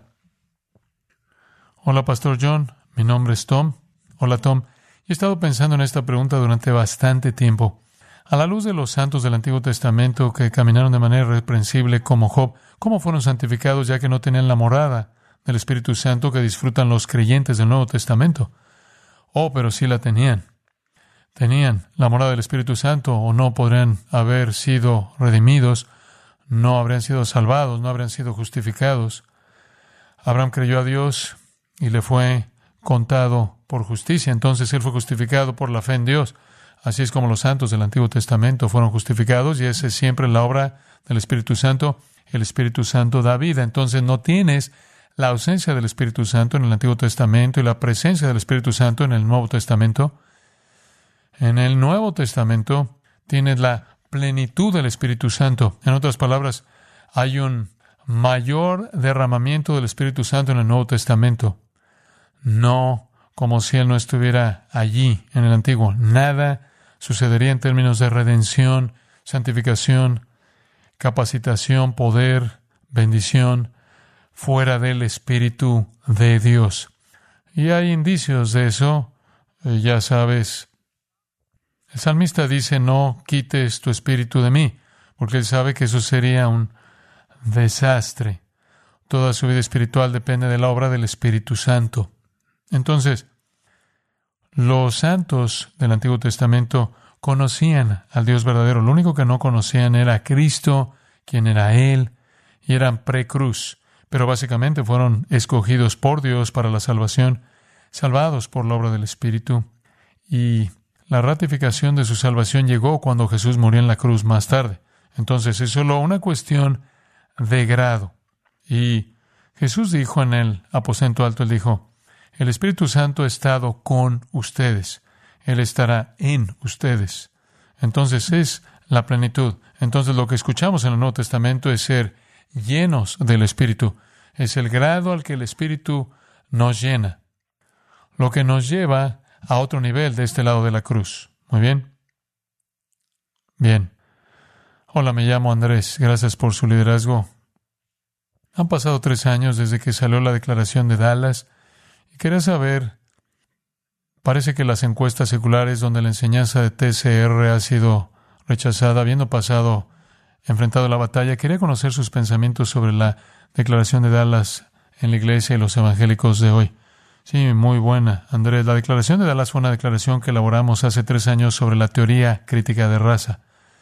Hola, Pastor John. Mi nombre es Tom. Hola, Tom. He estado pensando en esta pregunta durante bastante tiempo. A la luz de los santos del Antiguo Testamento que caminaron de manera irreprensible como Job, ¿cómo fueron santificados ya que no tenían la morada del Espíritu Santo que disfrutan los creyentes del Nuevo Testamento? Oh, pero sí la tenían. Tenían la morada del Espíritu Santo, o no podrían haber sido redimidos, no habrían sido salvados, no habrían sido justificados. Abraham creyó a Dios y le fue contado por justicia. Entonces él fue justificado por la fe en Dios. Así es como los santos del Antiguo Testamento fueron justificados, y esa es siempre la obra del Espíritu Santo. El Espíritu Santo da vida. Entonces no tienes la ausencia del Espíritu Santo en el Antiguo Testamento y la presencia del Espíritu Santo en el Nuevo Testamento. En el Nuevo Testamento tienes la plenitud del Espíritu Santo. En otras palabras, hay un mayor derramamiento del Espíritu Santo en el Nuevo Testamento. No como si Él no estuviera allí en el Antiguo. Nada sucedería en términos de redención, santificación, capacitación, poder, bendición, fuera del Espíritu de Dios. Y hay indicios de eso. Eh, ya sabes, el salmista dice, no quites tu espíritu de mí, porque él sabe que eso sería un desastre. Toda su vida espiritual depende de la obra del Espíritu Santo. Entonces, los santos del Antiguo Testamento conocían al Dios verdadero. Lo único que no conocían era a Cristo, quién era Él, y eran pre-cruz. Pero básicamente fueron escogidos por Dios para la salvación, salvados por la obra del Espíritu. Y la ratificación de su salvación llegó cuando Jesús murió en la cruz más tarde. Entonces es solo una cuestión de grado. Y Jesús dijo en el aposento alto, Él dijo, el Espíritu Santo ha estado con ustedes. Él estará en ustedes. Entonces es la plenitud. Entonces lo que escuchamos en el Nuevo Testamento es ser llenos del Espíritu. Es el grado al que el Espíritu nos llena. Lo que nos lleva a otro nivel de este lado de la cruz. Muy bien. Bien. Hola, me llamo Andrés. Gracias por su liderazgo. Han pasado tres años desde que salió la declaración de Dallas y quería saber, parece que las encuestas seculares donde la enseñanza de T C R ha sido rechazada, habiendo pasado, enfrentado la batalla, quería conocer sus pensamientos sobre la declaración de Dallas en la iglesia y los evangélicos de hoy. Sí, muy buena, Andrés. La declaración de Dallas fue una declaración que elaboramos hace tres años sobre la teoría crítica de raza.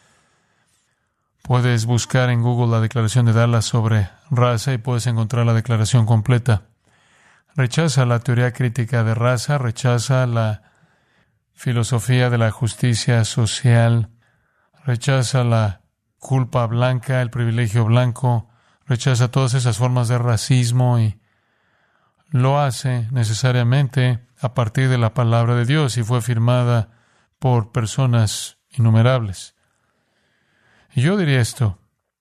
Puedes buscar en Google la declaración de Dallas sobre raza y puedes encontrar la declaración completa. Rechaza la teoría crítica de raza, rechaza la filosofía de la justicia social, rechaza la culpa blanca, el privilegio blanco, rechaza todas esas formas de racismo y lo hace necesariamente a partir de la palabra de Dios y fue firmada por personas innumerables. Y yo diría esto,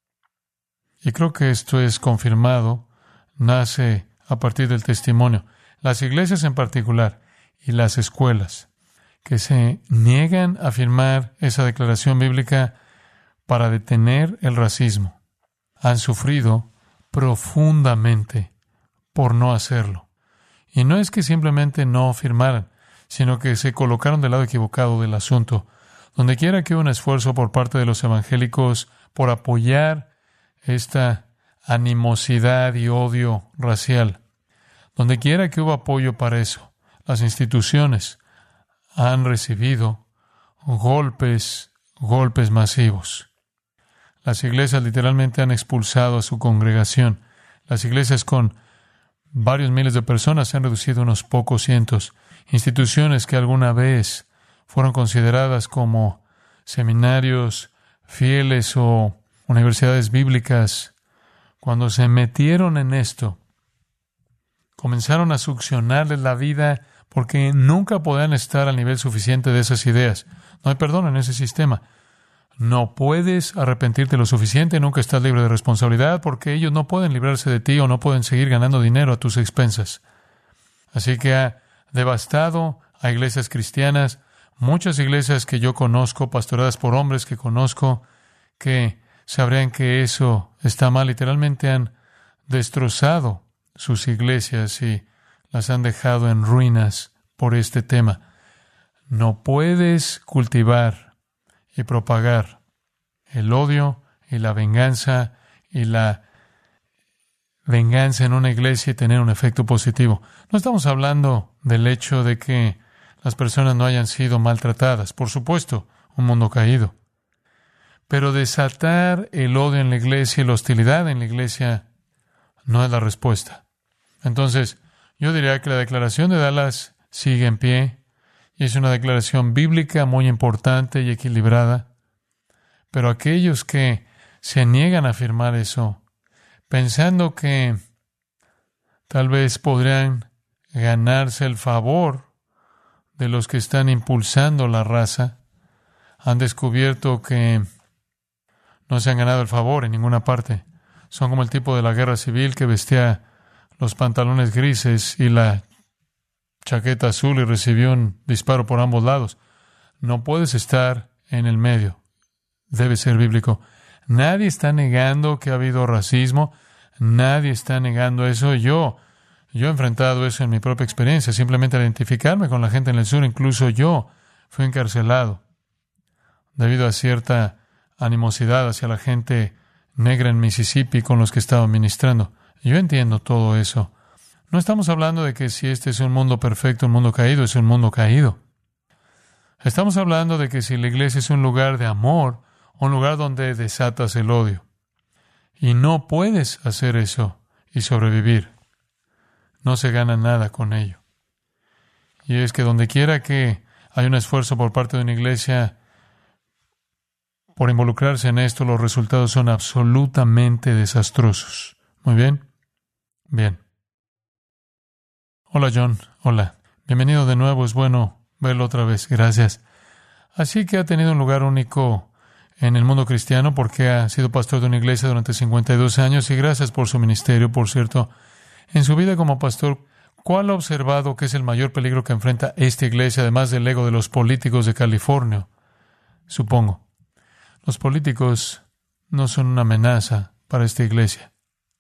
y creo que esto es confirmado, nace a partir del testimonio. Las iglesias en particular y las escuelas que se niegan a firmar esa declaración bíblica para detener el racismo han sufrido profundamente por no hacerlo. Y no es que simplemente no firmaran, sino que se colocaron del lado equivocado del asunto. Donde quiera que hubo un esfuerzo por parte de los evangélicos por apoyar esta animosidad y odio racial, donde quiera que hubo apoyo para eso, las instituciones han recibido golpes, golpes masivos. Las iglesias literalmente han expulsado a su congregación. Las iglesias con varios miles de personas se han reducido a unos pocos cientos. Instituciones que alguna vez fueron consideradas como seminarios fieles o universidades bíblicas, cuando se metieron en esto, comenzaron a succionarles la vida porque nunca podían estar al nivel suficiente de esas ideas. No hay perdón en ese sistema. No puedes arrepentirte lo suficiente, nunca estás libre de responsabilidad porque ellos no pueden librarse de ti o no pueden seguir ganando dinero a tus expensas. Así que ha devastado a iglesias cristianas, muchas iglesias que yo conozco, pastoreadas por hombres que conozco, que sabrían que eso está mal. Literalmente han destrozado sus iglesias y las han dejado en ruinas por este tema. No puedes cultivar y propagar el odio y la venganza y la venganza en una iglesia y tener un efecto positivo. No estamos hablando del hecho de que las personas no hayan sido maltratadas. Por supuesto, un mundo caído. Pero desatar el odio en la iglesia y la hostilidad en la iglesia no es la respuesta. Entonces, yo diría que la declaración de Dallas sigue en pie y es una declaración bíblica muy importante y equilibrada. Pero aquellos que se niegan a afirmar eso, pensando que tal vez podrían ganarse el favor de los que están impulsando la raza, han descubierto que no se han ganado el favor en ninguna parte. Son como el tipo de la guerra civil que vestía los pantalones grises y la chaqueta azul y recibió un disparo por ambos lados. No puedes estar en el medio. Debe ser bíblico. Nadie está negando que ha habido racismo. Nadie está negando eso. Yo, yo he enfrentado eso en mi propia experiencia. Simplemente al identificarme con la gente en el sur, incluso yo fui encarcelado debido a cierta animosidad hacia la gente negra en Mississippi con los que estaba ministrando. Yo entiendo todo eso. No estamos hablando de que si este es un mundo perfecto, un mundo caído, es un mundo caído. Estamos hablando de que si la iglesia es un lugar de amor, un lugar donde desatas el odio. Y no puedes hacer eso y sobrevivir. No se gana nada con ello. Y es que donde quiera que hay un esfuerzo por parte de una iglesia por involucrarse en esto, los resultados son absolutamente desastrosos. Muy bien. Bien. Hola, John. Hola. Bienvenido de nuevo. Es bueno verlo otra vez. Gracias. Así que ha tenido un lugar único en el mundo cristiano porque ha sido pastor de una iglesia durante cincuenta y dos años y gracias por su ministerio, por cierto. En su vida como pastor, ¿cuál ha observado que es el mayor peligro que enfrenta esta iglesia, además del ego de los políticos de California? Supongo. Los políticos no son una amenaza para esta iglesia.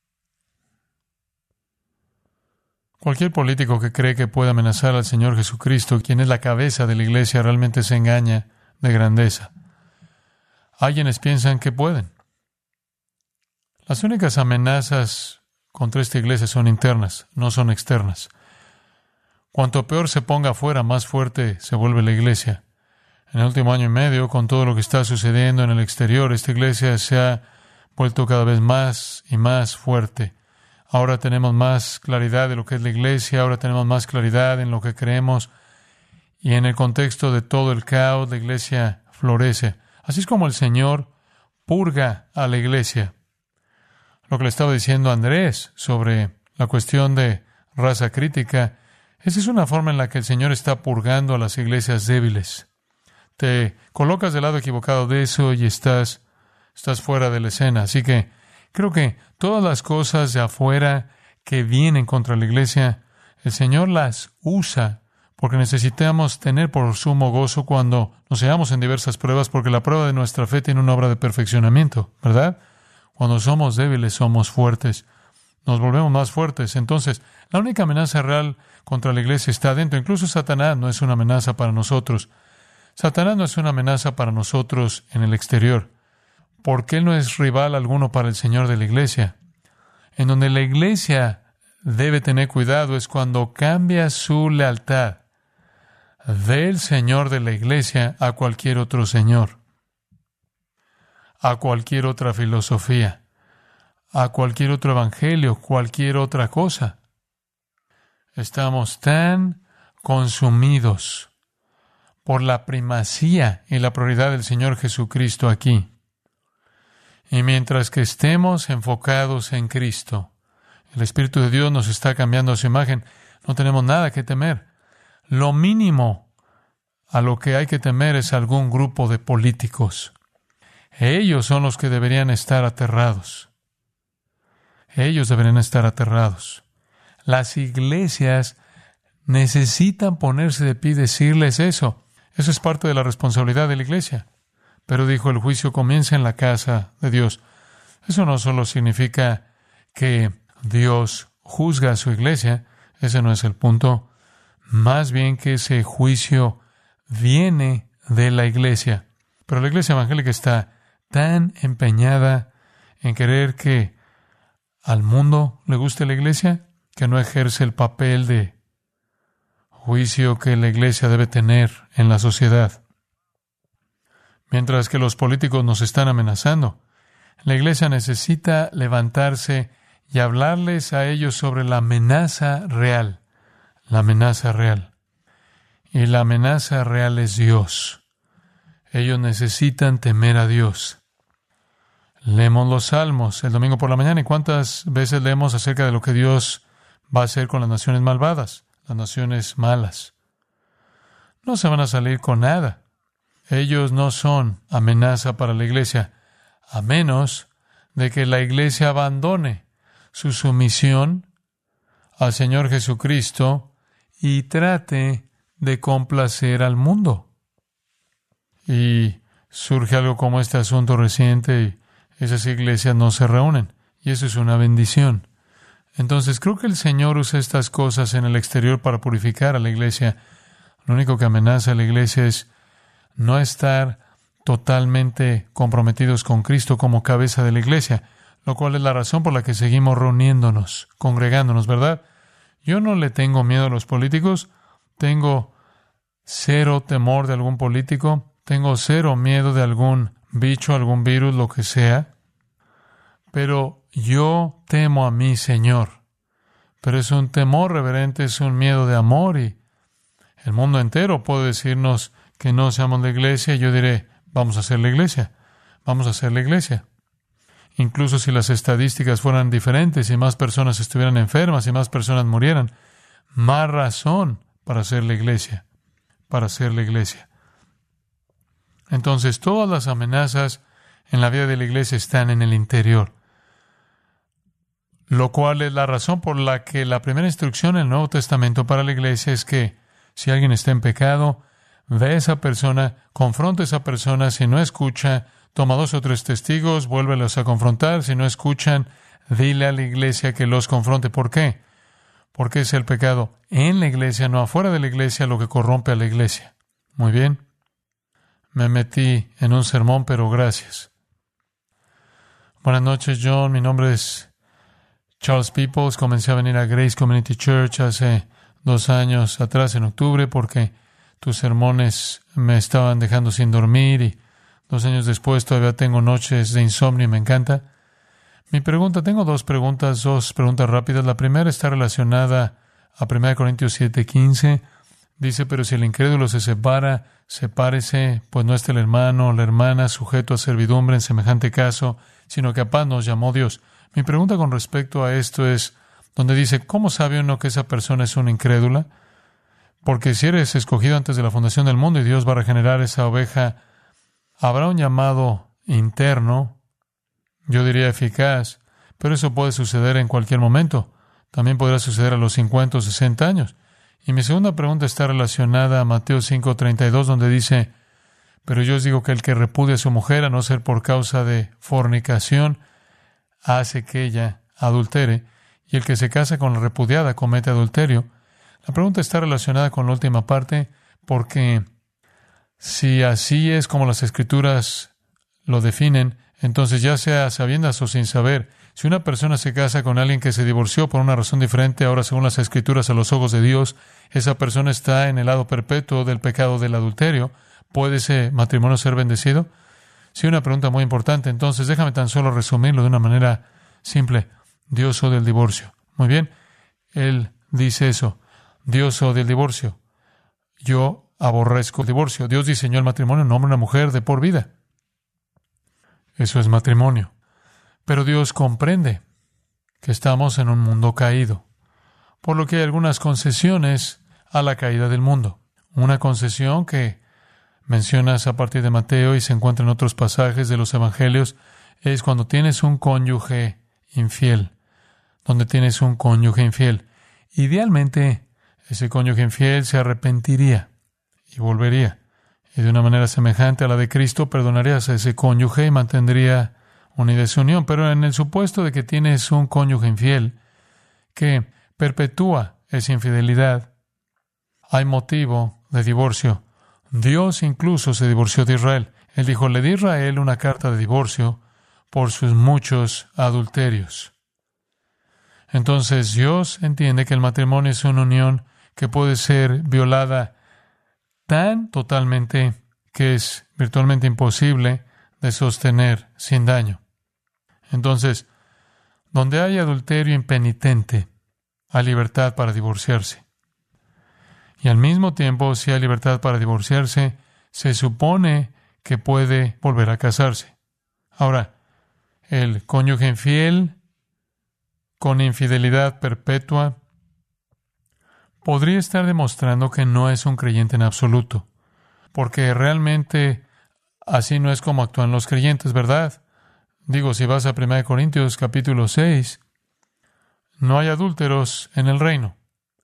Cualquier político que cree que puede amenazar al Señor Jesucristo, quien es la cabeza de la iglesia, realmente se engaña de grandeza. Hay quienes piensan que pueden. Las únicas amenazas contra esta iglesia son internas, no son externas. Cuanto peor se ponga afuera, más fuerte se vuelve la iglesia. En el último año y medio, con todo lo que está sucediendo en el exterior, esta iglesia se ha vuelto cada vez más y más fuerte. Ahora tenemos más claridad de lo que es la iglesia, ahora tenemos más claridad en lo que creemos, y en el contexto de todo el caos, la iglesia florece. Así es como el Señor purga a la iglesia. Lo que le estaba diciendo a Andrés sobre la cuestión de raza crítica, esa es una forma en la que el Señor está purgando a las iglesias débiles. Te colocas del lado equivocado de eso y estás, estás fuera de la escena. Así que creo que todas las cosas de afuera que vienen contra la iglesia, el Señor las usa porque necesitamos tener por sumo gozo cuando nos hallamos en diversas pruebas, porque la prueba de nuestra fe tiene una obra de perfeccionamiento, ¿verdad? Cuando somos débiles, somos fuertes. Nos volvemos más fuertes. Entonces, la única amenaza real contra la iglesia está adentro. Incluso Satanás no es una amenaza para nosotros. Satanás no es una amenaza para nosotros en el exterior, porque él no es rival alguno para el Señor de la iglesia. En donde la iglesia debe tener cuidado es cuando cambia su lealtad del Señor de la iglesia a cualquier otro señor, a cualquier otra filosofía, a cualquier otro evangelio, cualquier otra cosa. Estamos tan consumidos por la primacía y la prioridad del Señor Jesucristo aquí. Y mientras que estemos enfocados en Cristo, el Espíritu de Dios nos está cambiando a su imagen, no tenemos nada que temer. Lo mínimo a lo que hay que temer es algún grupo de políticos. Ellos son los que deberían estar aterrados. Ellos deberían estar aterrados. Las iglesias necesitan ponerse de pie y decirles eso. Eso es parte de la responsabilidad de la iglesia. Pero dijo, el juicio comienza en la casa de Dios. Eso no solo significa que Dios juzga a su iglesia. Ese no es el punto. Más bien que ese juicio viene de la iglesia. Pero la iglesia evangélica está tan empeñada en querer que al mundo le guste la iglesia, que no ejerce el papel de juicio que la iglesia debe tener en la sociedad. Mientras que los políticos nos están amenazando, la iglesia necesita levantarse y hablarles a ellos sobre la amenaza real. La amenaza real. Y la amenaza real es Dios. Ellos necesitan temer a Dios. Leemos los Salmos el domingo por la mañana y cuántas veces leemos acerca de lo que Dios va a hacer con las naciones malvadas, las naciones malas. No se van a salir con nada. Ellos no son amenaza para la iglesia, a menos de que la iglesia abandone su sumisión al Señor Jesucristo y trate de complacer al mundo. Y surge algo como este asunto reciente y esas iglesias no se reúnen. Y eso es una bendición. Entonces creo que el Señor usa estas cosas en el exterior para purificar a la iglesia. Lo único que amenaza a la iglesia es no estar totalmente comprometidos con Cristo como cabeza de la iglesia, lo cual es la razón por la que seguimos reuniéndonos, congregándonos, ¿verdad? Yo no le tengo miedo a los políticos, tengo cero temor de algún político, tengo cero miedo de algún bicho, algún virus, lo que sea, pero yo temo a mi Señor. Pero es un temor reverente, es un miedo de amor y el mundo entero puede decirnos que no seamos la iglesia. Yo diré, vamos a ser la iglesia, vamos a ser la iglesia. incluso si las estadísticas fueran diferentes y más personas estuvieran enfermas y más personas murieran, más razón para hacer la iglesia, para hacer la iglesia. Entonces, todas las amenazas en la vida de la iglesia están en el interior, lo cual es la razón por la que la primera instrucción en el Nuevo Testamento para la iglesia es que si alguien está en pecado, ve a esa persona, confronta a esa persona, si no escucha, toma dos o tres testigos, vuélvelos a confrontar, si no escuchan, dile a la iglesia que los confronte. ¿Por qué? Porque es el pecado en la iglesia, no afuera de la iglesia, lo que corrompe a la iglesia. Muy bien. Me metí en un sermón, pero gracias. Buenas noches, John. Mi nombre es Charles Peoples. Comencé a venir a Grace Community Church hace dos años atrás, en octubre, porque tus sermones me estaban dejando sin dormir y dos años después todavía tengo noches de insomnio y me encanta. Mi pregunta, tengo dos preguntas, dos preguntas rápidas. La primera está relacionada a primera Corintios siete quince. Dice, pero si el incrédulo se separa, sepárese, pues no está el hermano o la hermana sujeto a servidumbre en semejante caso, sino que a paz nos llamó Dios. Mi pregunta con respecto a esto es, donde dice, ¿cómo sabe uno que esa persona es una incrédula? Porque si eres escogido antes de la fundación del mundo y Dios va a regenerar esa oveja, habrá un llamado interno, yo diría eficaz, pero eso puede suceder en cualquier momento. También podrá suceder a los cincuenta o sesenta años. Y mi segunda pregunta está relacionada a Mateo cinco treinta y dos, donde dice, pero yo os digo que el que repudia a su mujer, a no ser por causa de fornicación, hace que ella adultere, y el que se casa con la repudiada comete adulterio. La pregunta está relacionada con la última parte, porque si así es como las Escrituras lo definen, entonces ya sea sabiendas o sin saber, si una persona se casa con alguien que se divorció por una razón diferente, ahora según las Escrituras a los ojos de Dios, esa persona está en el lado perpetuo del pecado del adulterio. ¿Puede ese matrimonio ser bendecido? Sí, una pregunta muy importante. Entonces, déjame tan solo resumirlo de una manera simple. Dios odia el divorcio. Muy bien. Él dice eso. Dios odia el divorcio. Yo aborrezco el divorcio. Dios diseñó el matrimonio, un hombre y una mujer de por vida. Eso es matrimonio. Pero Dios comprende que estamos en un mundo caído, por lo que hay algunas concesiones a la caída del mundo. Una concesión que mencionas a partir de Mateo y se encuentra en otros pasajes de los Evangelios es cuando tienes un cónyuge infiel, donde tienes un cónyuge infiel. Idealmente, ese cónyuge infiel se arrepentiría y volvería. Y de una manera semejante a la de Cristo, perdonarías a ese cónyuge y mantendría unida su unión. Pero en el supuesto de que tienes un cónyuge infiel que perpetúa esa infidelidad, hay motivo de divorcio. Dios incluso se divorció de Israel. Él dijo, le di a Israel una carta de divorcio por sus muchos adulterios. Entonces Dios entiende que el matrimonio es una unión que puede ser violada tan totalmente que es virtualmente imposible de sostener sin daño. Entonces, donde hay adulterio impenitente, hay libertad para divorciarse. Y al mismo tiempo, si hay libertad para divorciarse, se supone que puede volver a casarse. Ahora, el cónyuge infiel con infidelidad perpetua podría estar demostrando que no es un creyente en absoluto, porque realmente así no es como actúan los creyentes, ¿verdad? Digo, si vas a primera Corintios capítulo seis, no hay adúlteros en el reino.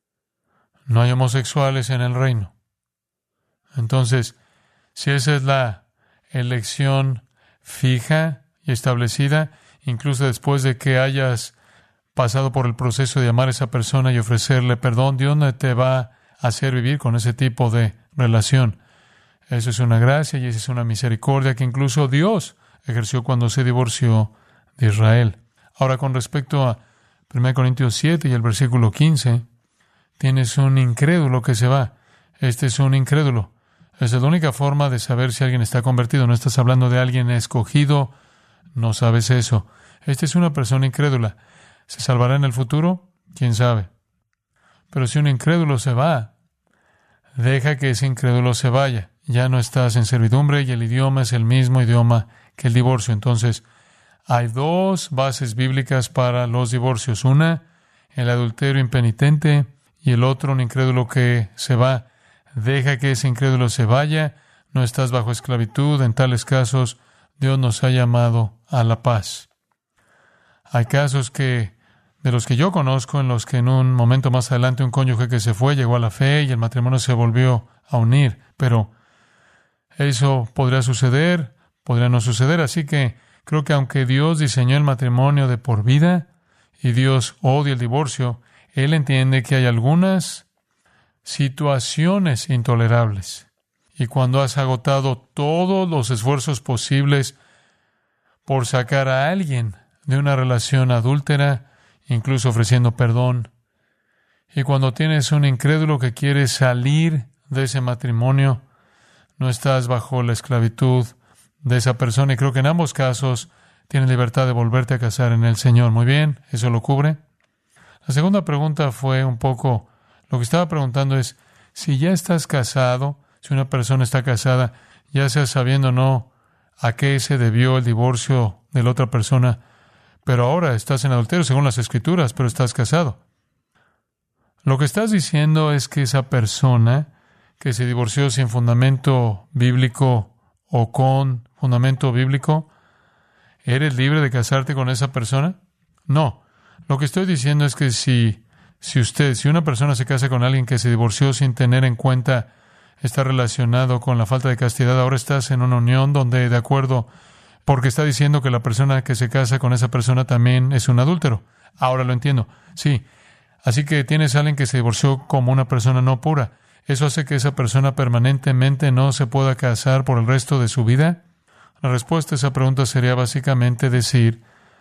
No hay homosexuales en el reino. Entonces, si esa es la elección fija y establecida, incluso después de que hayas pasado por el proceso de amar a esa persona y ofrecerle perdón, Dios no te va a hacer vivir con ese tipo de relación. Eso es una gracia y esa es una misericordia que incluso Dios ejerció cuando se divorció de Israel. Ahora, con respecto a primera Corintios siete y el versículo quince, tienes un incrédulo que se va. Este es un incrédulo. Esa es la única forma de saber si alguien está convertido. No estás hablando de alguien escogido, no sabes eso. Esta es una persona incrédula. ¿Se salvará en el futuro? ¿Quién sabe? Pero si un incrédulo se va, deja que ese incrédulo se vaya. Ya no estás en servidumbre y el idioma es el mismo idioma que el divorcio. Entonces, Hay dos bases bíblicas para los divorcios. Una, el adulterio impenitente, y el otro, un incrédulo que se va. Deja que ese incrédulo se vaya. No estás bajo esclavitud. En tales casos, Dios nos ha llamado a la paz. Hay casos que, de los que yo conozco, en los que en un momento más adelante un cónyuge que se fue llegó a la fe y el matrimonio se volvió a unir. Pero eso podría suceder, podría no suceder. Así que creo que aunque Dios diseñó el matrimonio de por vida y Dios odia el divorcio, Él entiende que hay algunas situaciones intolerables. Y cuando has agotado todos los esfuerzos posibles por sacar a alguien de una relación adúltera, incluso ofreciendo perdón, y cuando tienes un incrédulo que quiere salir de ese matrimonio, no estás bajo la esclavitud de esa persona. Y creo que en ambos casos tienes libertad de volverte a casar en el Señor. Muy bien, ¿eso lo cubre? La segunda pregunta fue un poco, lo que estaba preguntando es, si ya estás casado, si una persona está casada, ya sea sabiendo o no a qué se debió el divorcio de la otra persona, pero ahora estás en adulterio según las Escrituras, pero estás casado. Lo que estás diciendo es que esa persona que se divorció sin fundamento bíblico o con fundamento bíblico, ¿eres libre de casarte con esa persona? No. Lo que estoy diciendo es que si, si usted, si una persona se casa con alguien que se divorció sin tener en cuenta está relacionado con la falta de castidad, ahora estás en una unión donde, de acuerdo, porque está diciendo que la persona que se casa con esa persona también es un adúltero. Ahora lo entiendo. Sí. Así que tienes a alguien que se divorció como una persona no pura. ¿Eso hace que esa persona permanentemente no se pueda casar por el resto de su vida? La respuesta a esa pregunta sería básicamente decir,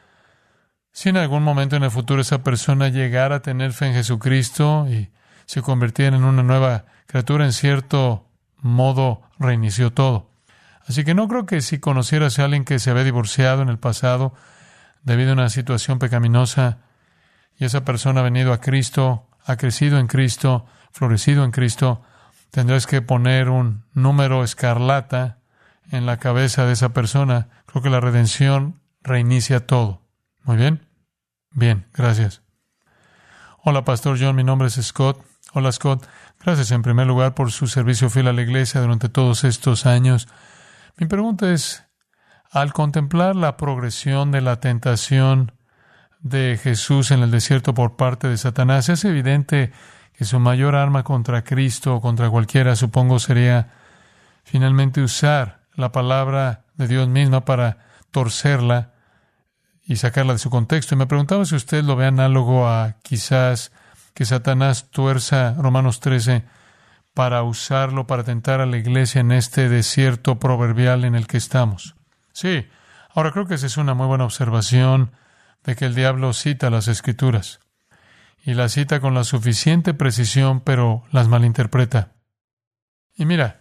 si en algún momento en el futuro esa persona llegara a tener fe en Jesucristo y se convirtiera en una nueva criatura, en cierto modo reinició todo. Así que no creo que si conocieras a alguien que se había divorciado en el pasado debido a una situación pecaminosa y esa persona ha venido a Cristo, ha crecido en Cristo, florecido en Cristo, tendrás que poner un número escarlata en la cabeza de esa persona. Creo que la redención reinicia todo. Muy bien. Bien, gracias. Hola, Pastor John, mi nombre es Scott. Hola, Scott. Gracias en primer lugar por su servicio fiel a la iglesia durante todos estos años. Mi pregunta es, al contemplar la progresión de la tentación de Jesús en el desierto por parte de Satanás, es evidente que su mayor arma contra Cristo o contra cualquiera, supongo, sería finalmente usar la palabra de Dios misma para torcerla y sacarla de su contexto. Y me preguntaba si usted lo ve análogo a quizás que Satanás tuerza Romanos trece para usarlo para tentar a la iglesia en este desierto proverbial en el que estamos. Sí, ahora creo que esa es una muy buena observación de que el diablo cita las Escrituras y las cita con la suficiente precisión, pero las malinterpreta. Y mira,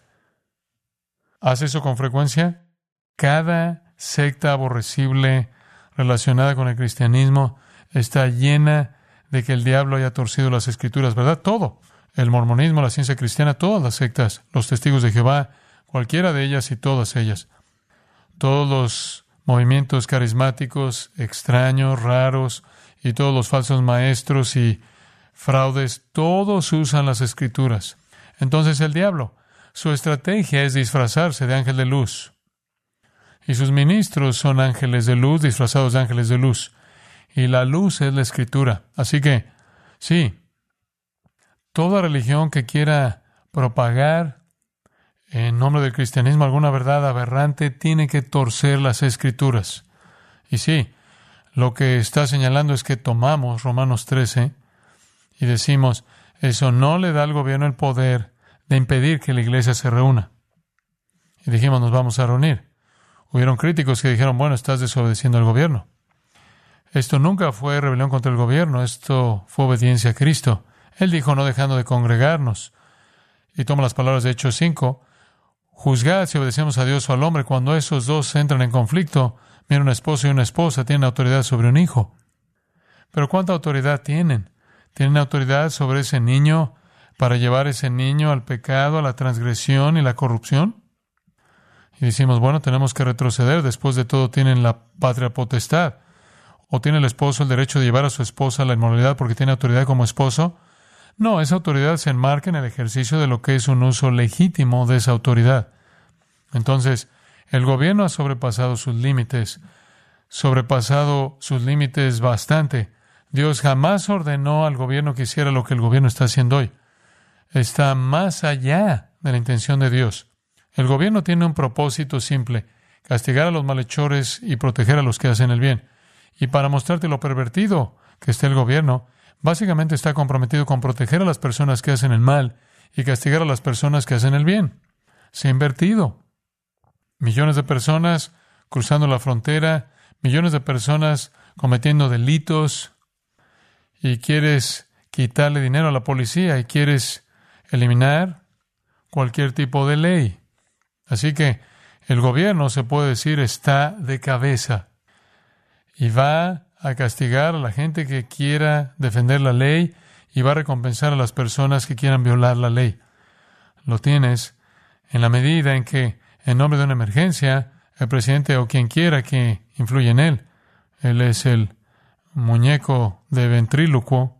¿hace eso con frecuencia? Cada secta aborrecible relacionada con el cristianismo está llena de que el diablo haya torcido las Escrituras, ¿verdad? Todo. El mormonismo, la ciencia cristiana, todas las sectas, los testigos de Jehová, cualquiera de ellas y todas ellas. Todos los movimientos carismáticos extraños, raros, y todos los falsos maestros y fraudes, todos usan las Escrituras. Entonces el diablo, su estrategia es disfrazarse de ángel de luz. Y sus ministros son ángeles de luz disfrazados de ángeles de luz. Y la luz es la Escritura. Así que, sí, toda religión que quiera propagar en nombre del cristianismo alguna verdad aberrante tiene que torcer las Escrituras. Y sí, lo que está señalando es que tomamos Romanos trece y decimos, eso no le da al gobierno el poder de impedir que la iglesia se reúna. Y dijimos, nos vamos a reunir. Hubieron críticos que dijeron, bueno, estás desobedeciendo al gobierno. Esto nunca fue rebelión contra el gobierno, esto fue obediencia a Cristo. Él dijo, no dejando de congregarnos. Y toma las palabras de Hechos cinco, juzgad si obedecemos a Dios o al hombre. Cuando esos dos entran en conflicto, mira, un esposo y una esposa tienen autoridad sobre un hijo. Pero ¿cuánta autoridad tienen? ¿Tienen autoridad sobre ese niño para llevar ese niño al pecado, a la transgresión y la corrupción? Y decimos, bueno, tenemos que retroceder. Después de todo, tienen la patria potestad. ¿O tiene el esposo el derecho de llevar a su esposa a la inmoralidad porque tiene autoridad como esposo? No, esa autoridad se enmarca en el ejercicio de lo que es un uso legítimo de esa autoridad. Entonces, el gobierno ha sobrepasado sus límites, sobrepasado sus límites bastante. Dios jamás ordenó al gobierno que hiciera lo que el gobierno está haciendo hoy. Está más allá de la intención de Dios. El gobierno tiene un propósito simple: castigar a los malhechores y proteger a los que hacen el bien. Y para mostrarte lo pervertido que está el gobierno, básicamente está comprometido con proteger a las personas que hacen el mal y castigar a las personas que hacen el bien. Se ha invertido. Millones de personas cruzando la frontera, millones de personas cometiendo delitos, y quieres quitarle dinero a la policía y quieres eliminar cualquier tipo de ley. Así que el gobierno, se puede decir, está de cabeza y va a castigar a la gente que quiera defender la ley y va a recompensar a las personas que quieran violar la ley. Lo tienes en la medida en que, en nombre de una emergencia, el presidente o quien quiera que influye en él, él es el muñeco de ventrílocuo,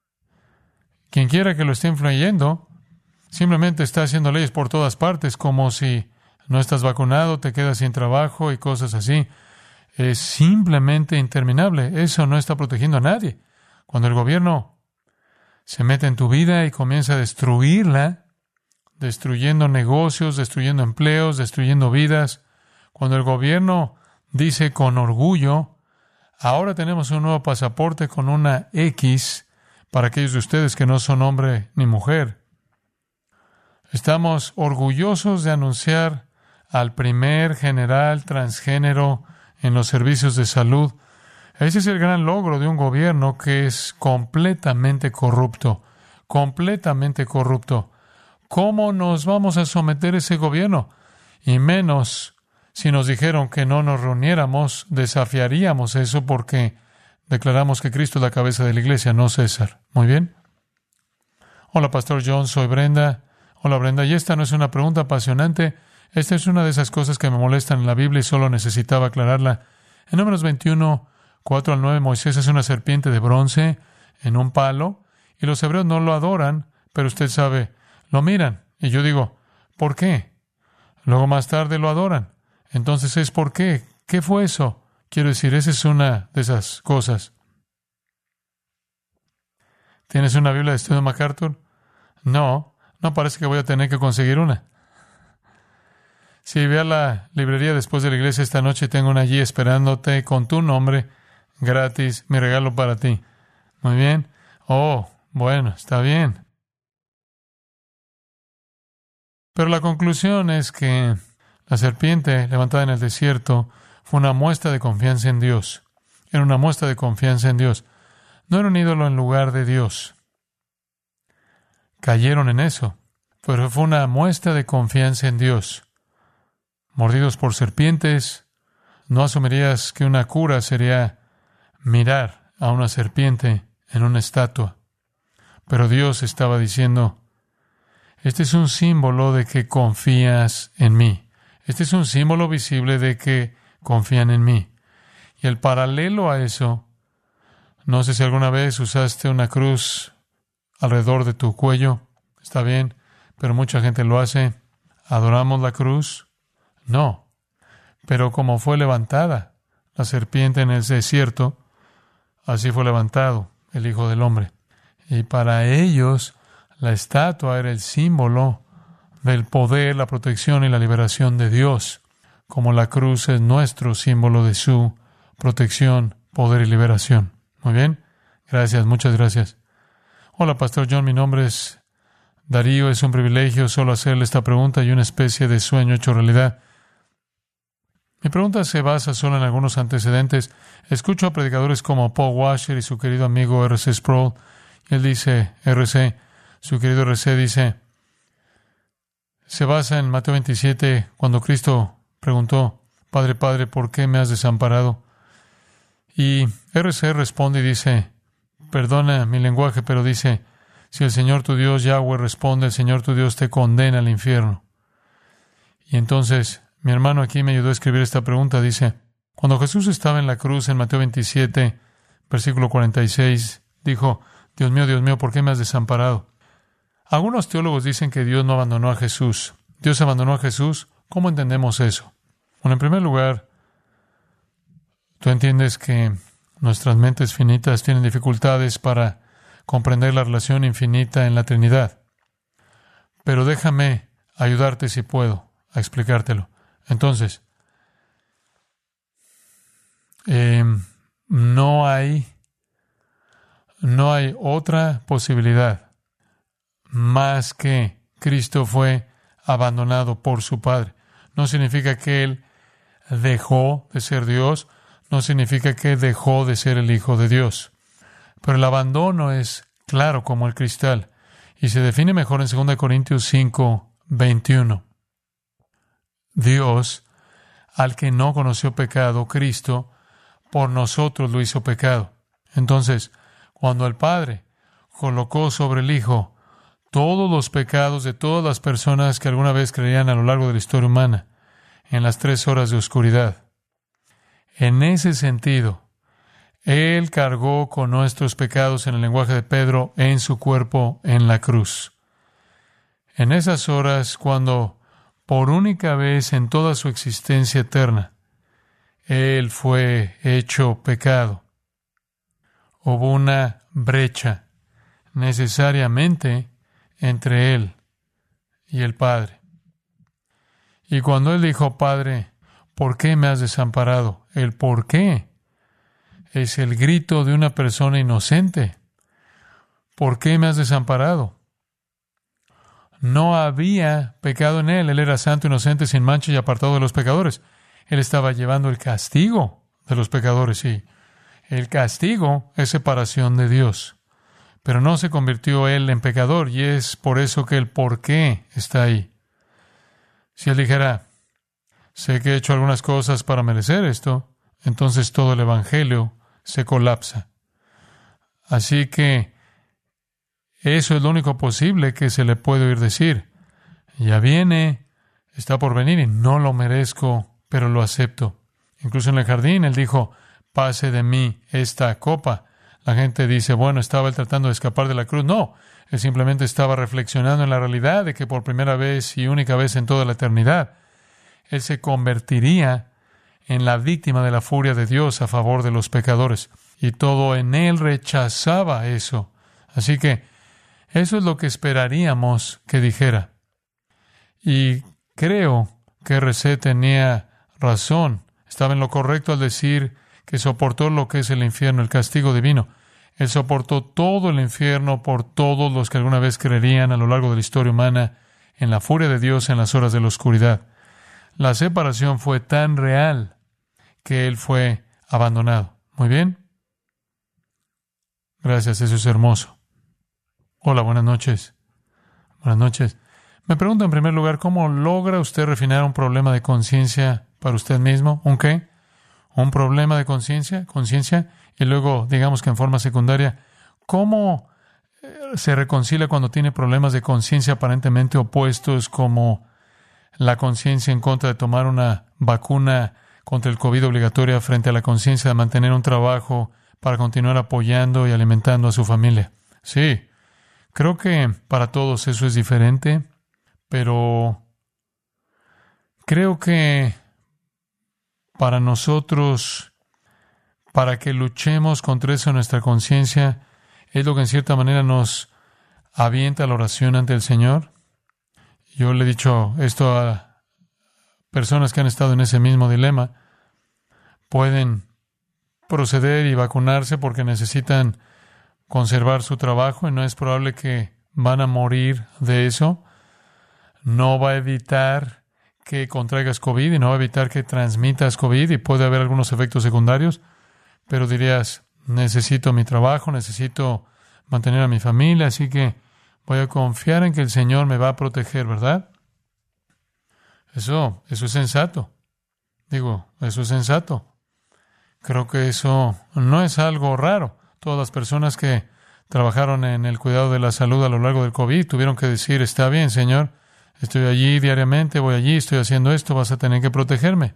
quien quiera que lo esté influyendo, simplemente está haciendo leyes por todas partes, como si no estás vacunado, te quedas sin trabajo y cosas así. Es simplemente interminable. Eso no está protegiendo a nadie. Cuando el gobierno se mete en tu vida y comienza a destruirla, destruyendo negocios, destruyendo empleos, destruyendo vidas, cuando el gobierno dice con orgullo, ahora tenemos un nuevo pasaporte con una X para aquellos de ustedes que no son hombre ni mujer. Estamos orgullosos de anunciar al primer general transgénero en los servicios de salud. Ese es el gran logro de un gobierno que es completamente corrupto, completamente corrupto. ¿Cómo nos vamos a someter a ese gobierno? Y menos si nos dijeron que no nos reuniéramos, desafiaríamos eso porque declaramos que Cristo es la cabeza de la iglesia, no César. ¿Muy bien? Hola, Pastor John, soy Brenda. Hola, Brenda. Y esta no es una pregunta apasionante. Esta es una de esas cosas que me molestan en la Biblia y solo necesitaba aclararla. En Números veintiuno, cuatro al nueve, Moisés es una serpiente de bronce en un palo y los hebreos no lo adoran, pero usted sabe, lo miran. Y yo digo, ¿por qué? Luego más tarde lo adoran. Entonces es ¿por qué? ¿Qué fue eso? Quiero decir, esa es una de esas cosas. ¿Tienes una Biblia de estudio MacArthur? No, no parece que voy a tener que conseguir una. Si ve a la librería después de la iglesia esta noche, tengo una allí esperándote con tu nombre, gratis, mi regalo para ti. Muy bien. Oh, bueno, está bien. Pero la conclusión es que la serpiente levantada en el desierto fue una muestra de confianza en Dios. Era una muestra de confianza en Dios. No era un ídolo en lugar de Dios. Cayeron en eso, pero fue una muestra de confianza en Dios. Mordidos por serpientes, no asumirías que una cura sería mirar a una serpiente en una estatua. Pero Dios estaba diciendo, este es un símbolo de que confías en mí. Este es un símbolo visible de que confían en mí. Y el paralelo a eso, no sé si alguna vez usaste una cruz alrededor de tu cuello. Está bien, pero mucha gente lo hace. ¿Adoramos la cruz? No. Pero como fue levantada la serpiente en el desierto, así fue levantado el Hijo del Hombre. Y para ellos, la estatua era el símbolo del poder, la protección y la liberación de Dios, como la cruz es nuestro símbolo de su protección, poder y liberación. Muy bien. Gracias, muchas gracias. Hola, Pastor John, mi nombre es Darío. Es un privilegio solo hacerle esta pregunta y una especie de sueño hecho realidad. Mi pregunta se basa solo en algunos antecedentes. Escucho a predicadores como Paul Washer y su querido amigo R C Sproul. Y él dice, R C, su querido R C dice, se basa en Mateo veintisiete, cuando Cristo preguntó, Padre, Padre, ¿por qué me has desamparado? Y R C responde y dice, perdona mi lenguaje, pero dice, si el Señor tu Dios, Yahweh, responde, el Señor tu Dios te condena al infierno. Y entonces Mi hermano aquí me ayudó a escribir esta pregunta. Dice, cuando Jesús estaba en la cruz en Mateo veintisiete, versículo cuarenta y seis, dijo, Dios mío, Dios mío, ¿por qué me has desamparado? Algunos teólogos dicen que Dios no abandonó a Jesús. ¿Dios abandonó a Jesús? ¿Cómo entendemos eso? Bueno, en primer lugar, tú entiendes que nuestras mentes finitas tienen dificultades para comprender la relación infinita en la Trinidad. Pero déjame ayudarte si puedo a explicártelo. Entonces, eh, no hay, no hay otra posibilidad más que Cristo fue abandonado por su Padre. No significa que Él dejó de ser Dios, no significa que dejó de ser el Hijo de Dios. Pero el abandono es claro como el cristal y se define mejor en segunda Corintios cinco, veintiuno. Dios, al que no conoció pecado, Cristo, por nosotros lo hizo pecado. Entonces, cuando el Padre colocó sobre el Hijo todos los pecados de todas las personas que alguna vez creían a lo largo de la historia humana, en las tres horas de oscuridad, en ese sentido, Él cargó con nuestros pecados, en el lenguaje de Pedro, en su cuerpo en la cruz. En esas horas, cuando por única vez en toda su existencia eterna, Él fue hecho pecado, hubo una brecha necesariamente entre Él y el Padre. Y cuando Él dijo, Padre, ¿por qué me has desamparado? El por qué es el grito de una persona inocente. ¿Por qué me has desamparado? No había pecado en Él. Él era santo, inocente, sin mancha y apartado de los pecadores. Él estaba llevando el castigo de los pecadores y el castigo es separación de Dios. Pero no se convirtió Él en pecador y es por eso que el por qué está ahí. Si Él dijera, sé que he hecho algunas cosas para merecer esto, entonces todo el Evangelio se colapsa. Así que eso es lo único posible que se le puede oír decir. Ya viene, está por venir y no lo merezco, pero lo acepto. Incluso en el jardín Él dijo, pase de mí esta copa. La gente dice, bueno, estaba Él tratando de escapar de la cruz. No, Él simplemente estaba reflexionando en la realidad de que por primera vez y única vez en toda la eternidad, Él se convertiría en la víctima de la furia de Dios a favor de los pecadores. Y todo en Él rechazaba eso. Así que eso es lo que esperaríamos que dijera. Y creo que R C tenía razón. Estaba en lo correcto al decir que soportó lo que es el infierno, el castigo divino. Él soportó todo el infierno por todos los que alguna vez creerían a lo largo de la historia humana en la furia de Dios en las horas de la oscuridad. La separación fue tan real que Él fue abandonado. Muy bien. Gracias, eso es hermoso. Hola, buenas noches. Buenas noches. Me pregunto en primer lugar, ¿cómo logra usted refinar un problema de conciencia para usted mismo? ¿Un qué? Un problema de conciencia, conciencia, y luego, digamos que en forma secundaria, ¿cómo se reconcilia cuando tiene problemas de conciencia aparentemente opuestos, como la conciencia en contra de tomar una vacuna contra el COVID obligatoria frente a la conciencia de mantener un trabajo para continuar apoyando y alimentando a su familia? Sí, creo que para todos eso es diferente, pero creo que para nosotros, para que luchemos contra eso en nuestra conciencia, es lo que en cierta manera nos avienta la oración ante el Señor. Yo le he dicho esto a personas que han estado en ese mismo dilema. Pueden proceder y vacunarse porque necesitan conservar su trabajo y no es probable que van a morir de eso. No va a evitar que contraigas COVID y no va a evitar que transmitas COVID y puede haber algunos efectos secundarios, pero dirías, necesito mi trabajo, necesito mantener a mi familia, así que voy a confiar en que el Señor me va a proteger, ¿verdad? Eso, eso es sensato. Digo, eso es sensato. Creo que eso no es algo raro. Todas las personas que trabajaron en el cuidado de la salud a lo largo del COVID tuvieron que decir, está bien, Señor, estoy allí diariamente, voy allí, estoy haciendo esto, vas a tener que protegerme.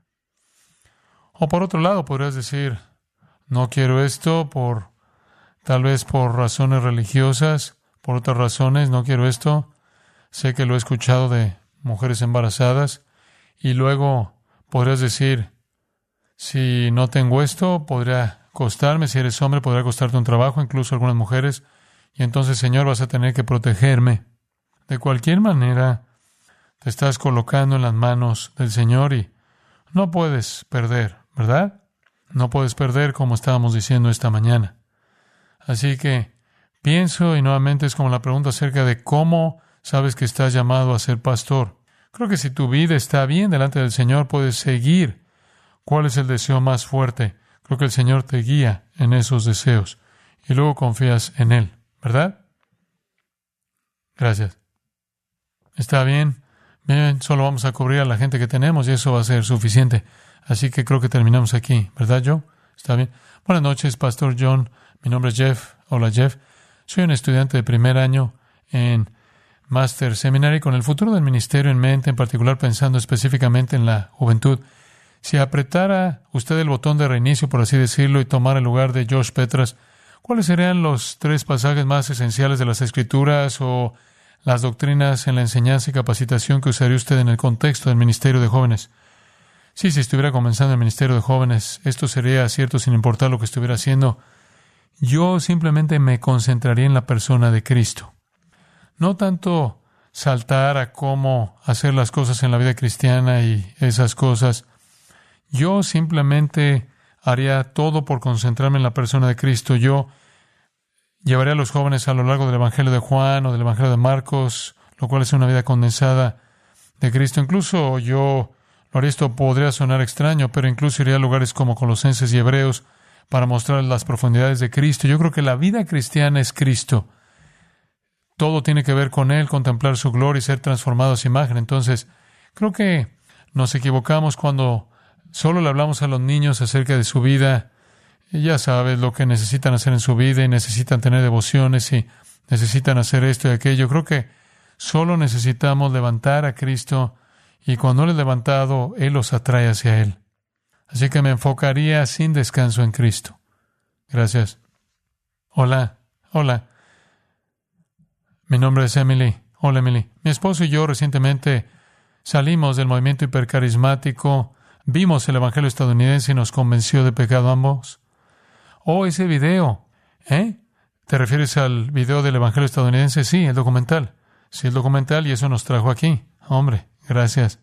O por otro lado, podrías decir, no quiero esto por, tal vez por razones religiosas, por otras razones, no quiero esto. Sé que lo he escuchado de mujeres embarazadas. Y luego podrías decir, si no tengo esto, podría costarme, si eres hombre, podría costarte un trabajo, incluso algunas mujeres. Y entonces, Señor, vas a tener que protegerme. De cualquier manera, te estás colocando en las manos del Señor y no puedes perder, ¿verdad? No puedes perder, como estábamos diciendo esta mañana. Así que pienso, y nuevamente es como la pregunta acerca de cómo sabes que estás llamado a ser pastor. Creo que si tu vida está bien delante del Señor, puedes seguir. ¿Cuál es el deseo más fuerte? Creo que el Señor te guía en esos deseos y luego confías en Él, ¿verdad? Gracias. ¿Está bien? Bien, solo vamos a cubrir a la gente que tenemos y eso va a ser suficiente. Así que creo que terminamos aquí, ¿verdad, Joe? ¿Está bien? Buenas noches, Pastor John. Mi nombre es Jeff. Hola, Jeff. Soy un estudiante de primer año en Master Seminary con el futuro del ministerio en mente, en particular pensando específicamente en la juventud. Si apretara usted el botón de reinicio, por así decirlo, y tomara el lugar de Josh Petras, ¿cuáles serían los tres pasajes más esenciales de las Escrituras o las doctrinas en la enseñanza y capacitación que usaría usted en el contexto del ministerio de jóvenes? Sí, si estuviera comenzando el ministerio de jóvenes, esto sería cierto sin importar lo que estuviera haciendo. Yo simplemente me concentraría en la persona de Cristo. No tanto saltar a cómo hacer las cosas en la vida cristiana y esas cosas. Yo simplemente haría todo por concentrarme en la persona de Cristo. Yo llevaría a los jóvenes a lo largo del Evangelio de Juan o del Evangelio de Marcos, lo cual es una vida condensada de Cristo. Incluso yo lo haría, esto podría sonar extraño, pero incluso iría a lugares como Colosenses y Hebreos para mostrar las profundidades de Cristo. Yo creo que la vida cristiana es Cristo. Todo tiene que ver con Él, contemplar su gloria y ser transformado a su imagen. Entonces, creo que nos equivocamos cuando solo le hablamos a los niños acerca de su vida. Y ya sabes lo que necesitan hacer en su vida y necesitan tener devociones y necesitan hacer esto y aquello. Creo que solo necesitamos levantar a Cristo y cuando Él es levantado, Él los atrae hacia Él. Así que me enfocaría sin descanso en Cristo. Gracias. Hola, hola. Mi nombre es Emily. Hola, Emily. Mi esposo y yo recientemente salimos del movimiento hipercarismático, vimos el Evangelio estadounidense y nos convenció de pecado ambos. Oh, ese video, ¿eh? ¿Te refieres al video del Evangelio estadounidense? Sí, el documental. Sí, el documental, y eso nos trajo aquí. Hombre, gracias.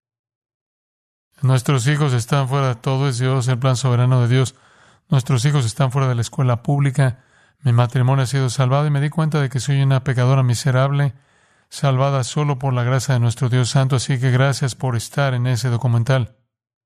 Nuestros hijos están fuera, todo es Dios, el plan soberano de Dios. Nuestros hijos están fuera de la escuela pública. Mi matrimonio ha sido salvado y me di cuenta de que soy una pecadora miserable, salvada solo por la gracia de nuestro Dios Santo, así que gracias por estar en ese documental.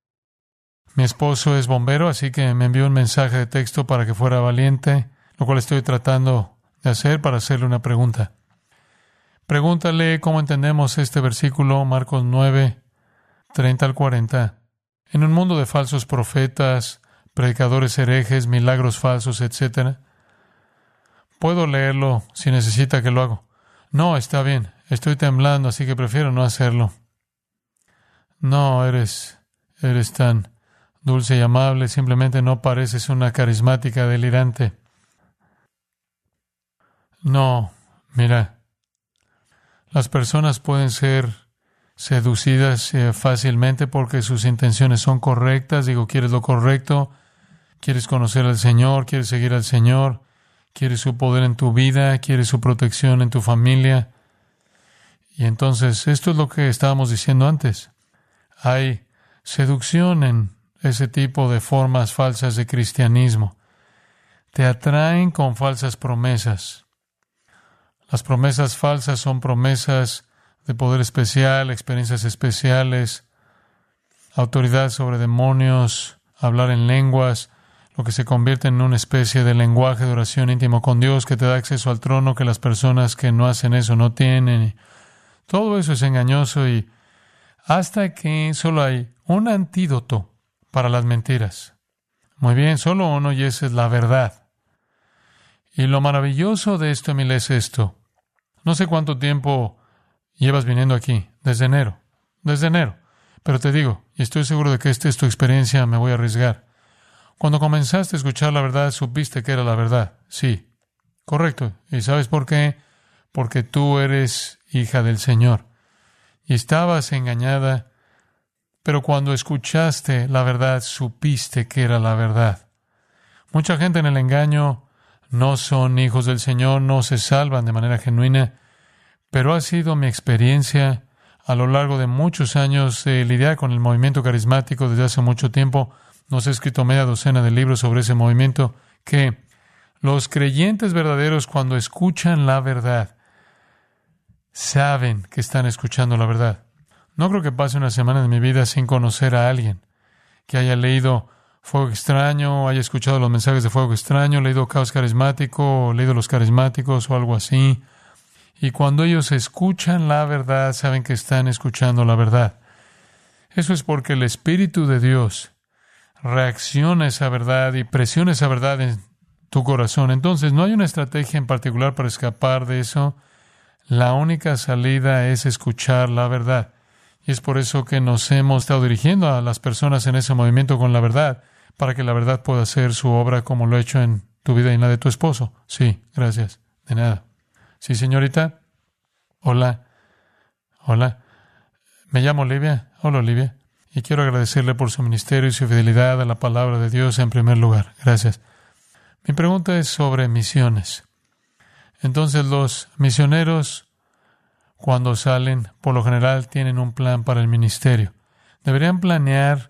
Mi esposo es bombero, así que me envió un mensaje de texto para que fuera valiente, lo cual estoy tratando de hacer para hacerle una pregunta. Pregúntale cómo entendemos este versículo, Marcos nueve, treinta al cuarenta. En un mundo de falsos profetas, predicadores herejes, milagros falsos, etcétera. Puedo leerlo si necesita que lo haga. No, está bien. Estoy temblando, así que prefiero no hacerlo. No, eres, eres tan dulce y amable. Simplemente no pareces una carismática delirante. No, mira. Las personas pueden ser seducidas eh, fácilmente porque sus intenciones son correctas. Digo, quieres lo correcto. Quieres conocer al Señor. Quieres seguir al Señor. Quieres su poder en tu vida, quieres su protección en tu familia. Y entonces, esto es lo que estábamos diciendo antes. Hay seducción en ese tipo de formas falsas de cristianismo. Te atraen con falsas promesas. Las promesas falsas son promesas de poder especial, experiencias especiales, autoridad sobre demonios, hablar en lenguas, lo que se convierte en una especie de lenguaje de oración íntimo con Dios que te da acceso al trono que las personas que no hacen eso no tienen. Todo eso es engañoso y hasta que solo hay un antídoto para las mentiras. Muy bien, solo uno y esa es la verdad. Y lo maravilloso de esto, Emil, es esto. No sé cuánto tiempo Llevas viniendo aquí desde enero, desde enero. Pero te digo, y estoy seguro de que esta es tu experiencia, me voy a arriesgar. Cuando comenzaste a escuchar la verdad, supiste que era la verdad. Sí, correcto. ¿Y sabes por qué? Porque tú eres hija del Señor. Y estabas engañada, pero cuando escuchaste la verdad, supiste que era la verdad. Mucha gente en el engaño no son hijos del Señor, no se salvan de manera genuina, pero ha sido mi experiencia a lo largo de muchos años de lidiar con el movimiento carismático desde hace mucho tiempo. Nos he escrito media docena de libros sobre ese movimiento, que los creyentes verdaderos, cuando escuchan la verdad, saben que están escuchando la verdad. No creo que pase una semana de mi vida sin conocer a alguien que haya leído Fuego Extraño, haya escuchado los mensajes de Fuego Extraño, leído Caos Carismático, o leído Los Carismáticos o algo así. Y cuando ellos escuchan la verdad, saben que están escuchando la verdad. Eso es porque el Espíritu de Dios reacciona a esa verdad y presiona esa verdad en tu corazón. Entonces, no hay una estrategia en particular para escapar de eso. La única salida es escuchar la verdad. Y es por eso que nos hemos estado dirigiendo a las personas en ese movimiento con la verdad, para que la verdad pueda hacer su obra como lo ha hecho en tu vida y en la de tu esposo. Sí, gracias. De nada. Sí, señorita. Hola. Hola. Me llamo Olivia. Hola, Olivia. Y quiero agradecerle por su ministerio y su fidelidad a la palabra de Dios en primer lugar. Gracias. Mi pregunta es sobre misiones. Entonces, los misioneros, cuando salen, por lo general tienen un plan para el ministerio. ¿Deberían planear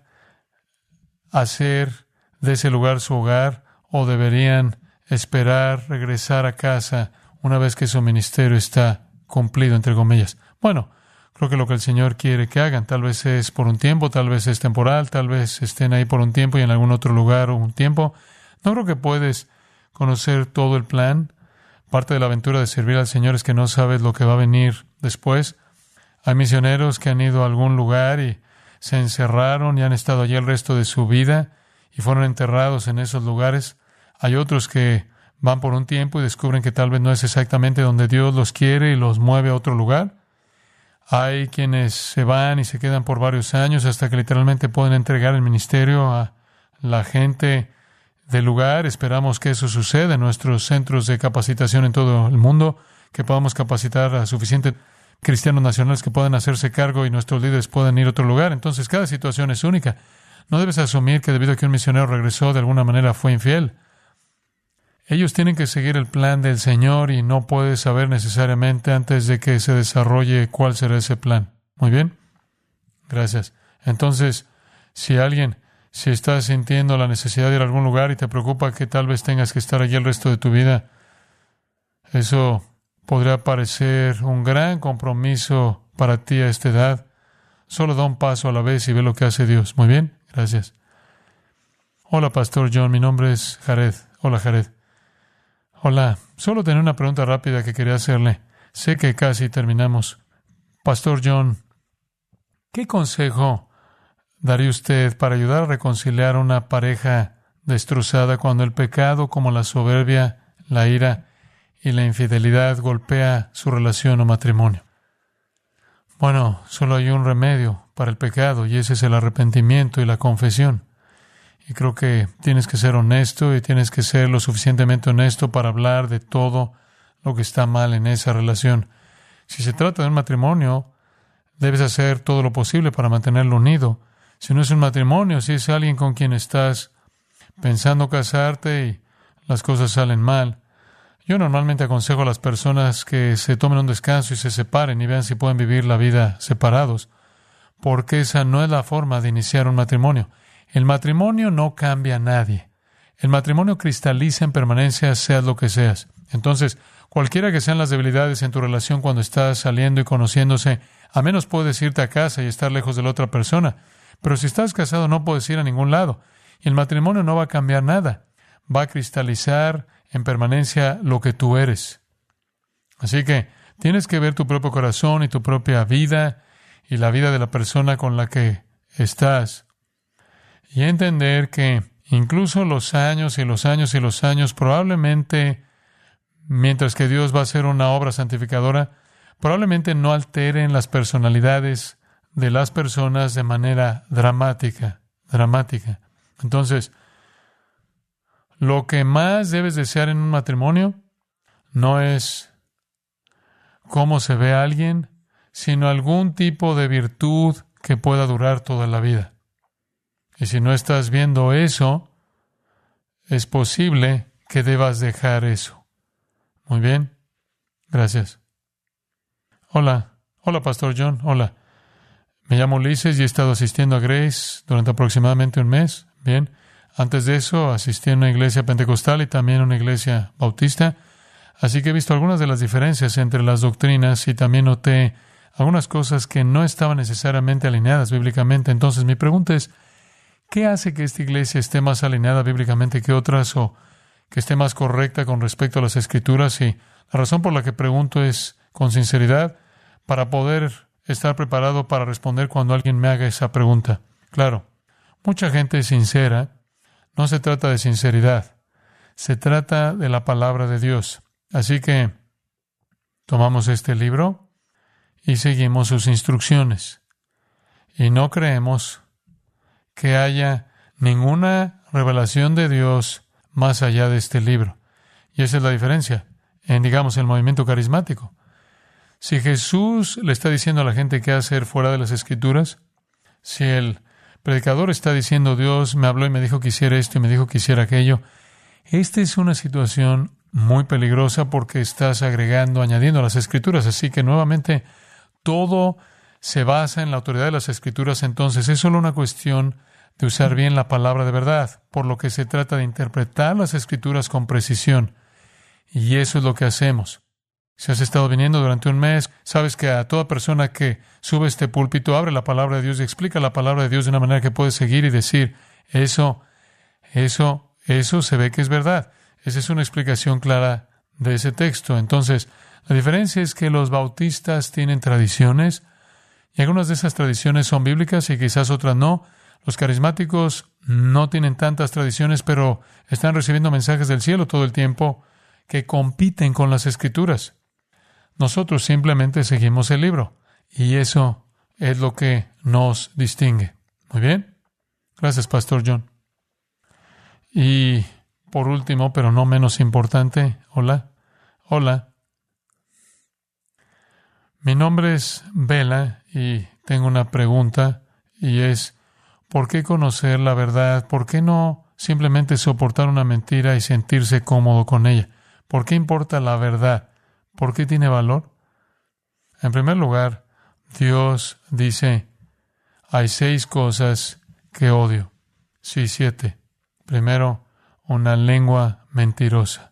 hacer de ese lugar su hogar o deberían esperar regresar a casa una vez que su ministerio está cumplido, entre comillas? Bueno, creo que lo que el Señor quiere que hagan, tal vez es por un tiempo, tal vez es temporal, tal vez estén ahí por un tiempo y en algún otro lugar un tiempo. No creo que puedes conocer todo el plan. Parte de la aventura de servir al Señor es que no sabes lo que va a venir después. Hay misioneros que han ido a algún lugar y se encerraron y han estado allí el resto de su vida y fueron enterrados en esos lugares. Hay otros que van por un tiempo y descubren que tal vez no es exactamente donde Dios los quiere y los mueve a otro lugar. Hay quienes se van y se quedan por varios años hasta que literalmente pueden entregar el ministerio a la gente del lugar. Esperamos que eso suceda en nuestros centros de capacitación en todo el mundo, que podamos capacitar a suficientes cristianos nacionales que puedan hacerse cargo y nuestros líderes puedan ir a otro lugar. Entonces, cada situación es única. No debes asumir que debido a que un misionero regresó, de alguna manera fue infiel. Ellos tienen que seguir el plan del Señor y no puedes saber necesariamente antes de que se desarrolle cuál será ese plan. Muy bien. Gracias. Entonces, si alguien, si estás sintiendo la necesidad de ir a algún lugar y te preocupa que tal vez tengas que estar allí el resto de tu vida, eso podría parecer un gran compromiso para ti a esta edad. Solo da un paso a la vez y ve lo que hace Dios. Muy bien. Gracias. Hola, Pastor John. Mi nombre es Jared. Hola, Jared. Hola, solo tenía una pregunta rápida que quería hacerle. Sé que casi terminamos. Pastor John, ¿qué consejo daría usted para ayudar a reconciliar una pareja destrozada cuando el pecado, como la soberbia, la ira y la infidelidad, golpea su relación o matrimonio? Bueno, solo hay un remedio para el pecado y ese es el arrepentimiento y la confesión. Y creo que tienes que ser honesto y tienes que ser lo suficientemente honesto para hablar de todo lo que está mal en esa relación. Si se trata de un matrimonio, debes hacer todo lo posible para mantenerlo unido. Si no es un matrimonio, si es alguien con quien estás pensando casarte y las cosas salen mal, yo normalmente aconsejo a las personas que se tomen un descanso y se separen y vean si pueden vivir la vida separados, porque esa no es la forma de iniciar un matrimonio. El matrimonio no cambia a nadie. El matrimonio cristaliza en permanencia, seas lo que seas. Entonces, cualquiera que sean las debilidades en tu relación cuando estás saliendo y conociéndose, a menos puedes irte a casa y estar lejos de la otra persona. Pero si estás casado, no puedes ir a ningún lado. Y el matrimonio no va a cambiar nada. Va a cristalizar en permanencia lo que tú eres. Así que tienes que ver tu propio corazón y tu propia vida y la vida de la persona con la que estás. Y entender que incluso los años y los años y los años, probablemente, mientras que Dios va a hacer una obra santificadora, probablemente no alteren las personalidades de las personas de manera dramática, dramática. Entonces, lo que más debes desear en un matrimonio no es cómo se ve a alguien, sino algún tipo de virtud que pueda durar toda la vida. Y si no estás viendo eso, es posible que debas dejar eso. Muy bien. Gracias. Hola. Hola, Pastor John. Hola. Me llamo Ulises y he estado asistiendo a Grace durante aproximadamente un mes. Bien. Antes de eso, asistí a una iglesia pentecostal y también a una iglesia bautista. Así que he visto algunas de las diferencias entre las doctrinas y también noté algunas cosas que no estaban necesariamente alineadas bíblicamente. Entonces, mi pregunta es, ¿qué hace que esta iglesia esté más alineada bíblicamente que otras o que esté más correcta con respecto a las Escrituras? Y la razón por la que pregunto es con sinceridad para poder estar preparado para responder cuando alguien me haga esa pregunta. Claro, mucha gente es sincera. No se trata de sinceridad. Se trata de la palabra de Dios. Así que tomamos este libro y seguimos sus instrucciones. Y no creemos que haya ninguna revelación de Dios más allá de este libro. Y esa es la diferencia en, digamos, el movimiento carismático. Si Jesús le está diciendo a la gente qué hacer fuera de las Escrituras, si el predicador está diciendo, Dios me habló y me dijo que hiciera esto y me dijo que hiciera aquello, esta es una situación muy peligrosa porque estás agregando, añadiendo a las Escrituras. Así que nuevamente todo se basa en la autoridad de las Escrituras. Entonces es solo una cuestión de usar bien la palabra de verdad, por lo que se trata de interpretar las Escrituras con precisión. Y eso es lo que hacemos. Si has estado viniendo durante un mes, sabes que a toda persona que sube este púlpito, abre la palabra de Dios y explica la palabra de Dios de una manera que puedes seguir y decir, eso, eso, eso se ve que es verdad. Esa es una explicación clara de ese texto. Entonces, la diferencia es que los bautistas tienen tradiciones y algunas de esas tradiciones son bíblicas y quizás otras no. Los carismáticos no tienen tantas tradiciones, pero están recibiendo mensajes del cielo todo el tiempo que compiten con las Escrituras. Nosotros simplemente seguimos el libro y eso es lo que nos distingue. Muy bien. Gracias, Pastor John. Y por último, pero no menos importante, hola, hola. Mi nombre es Bela y tengo una pregunta y es, ¿por qué conocer la verdad? ¿Por qué no simplemente soportar una mentira y sentirse cómodo con ella? ¿Por qué importa la verdad? ¿Por qué tiene valor? En primer lugar, Dios dice, hay seis cosas que odio. Sí, siete. Primero, una lengua mentirosa.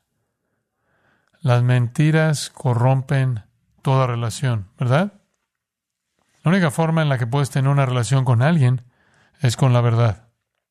Las mentiras corrompen toda relación, ¿verdad? La única forma en la que puedes tener una relación con alguien es con la verdad.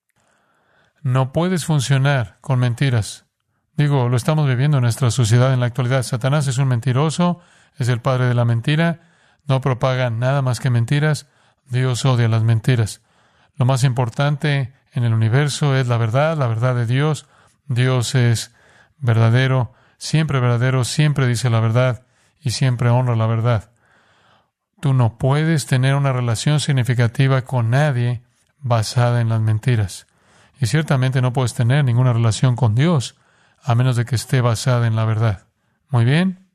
No puedes funcionar con mentiras. Digo, lo estamos viviendo en nuestra sociedad en la actualidad. Satanás es un mentiroso, es el padre de la mentira, no propaga nada más que mentiras. Dios odia las mentiras. Lo más importante en el universo es la verdad, la verdad de Dios. Dios es verdadero, siempre verdadero, siempre dice la verdad y siempre honra la verdad. Tú no puedes tener una relación significativa con nadie basada en las mentiras. Y ciertamente no puedes tener ninguna relación con Dios a menos de que esté basada en la verdad. ¿Muy bien?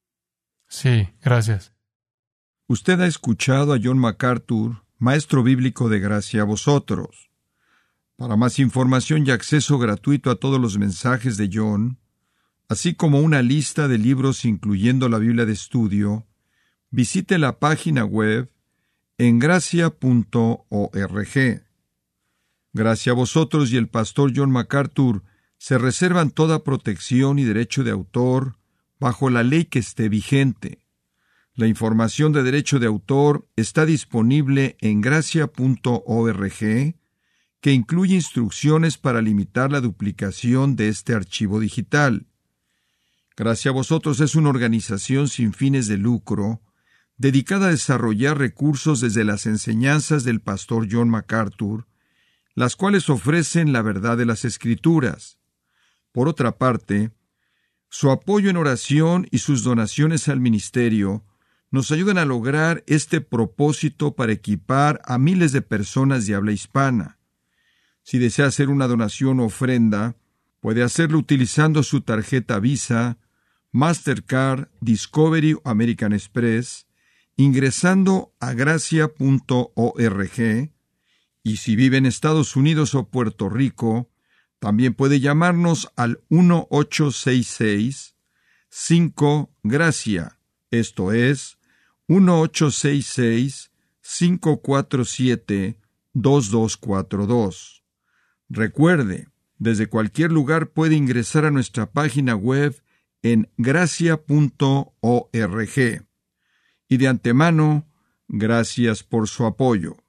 Sí, gracias. Usted ha escuchado a John MacArthur, maestro bíblico de Gracia a Vosotros. Para más información y acceso gratuito a todos los mensajes de John, así como una lista de libros incluyendo la Biblia de estudio, visite la página web en gracia punto org. Gracia a Vosotros y el pastor John MacArthur se reservan toda protección y derecho de autor bajo la ley que esté vigente. La información de derecho de autor está disponible en gracia punto org, que incluye instrucciones para limitar la duplicación de este archivo digital. Gracia a Vosotros es una organización sin fines de lucro dedicada a desarrollar recursos desde las enseñanzas del pastor John MacArthur, las cuales ofrecen la verdad de las Escrituras. Por otra parte, su apoyo en oración y sus donaciones al ministerio nos ayudan a lograr este propósito para equipar a miles de personas de habla hispana. Si desea hacer una donación o ofrenda, puede hacerlo utilizando su tarjeta Visa, Mastercard, Discovery o American Express, ingresando a gracia punto org, y si vive en Estados Unidos o Puerto Rico, también puede llamarnos al uno ocho seis seis cinco gracia, esto es, uno ocho seis seis cinco cuatro siete dos dos cuatro dos. Recuerde, desde cualquier lugar puede ingresar a nuestra página web en gracia punto org. Y de antemano, gracias por su apoyo.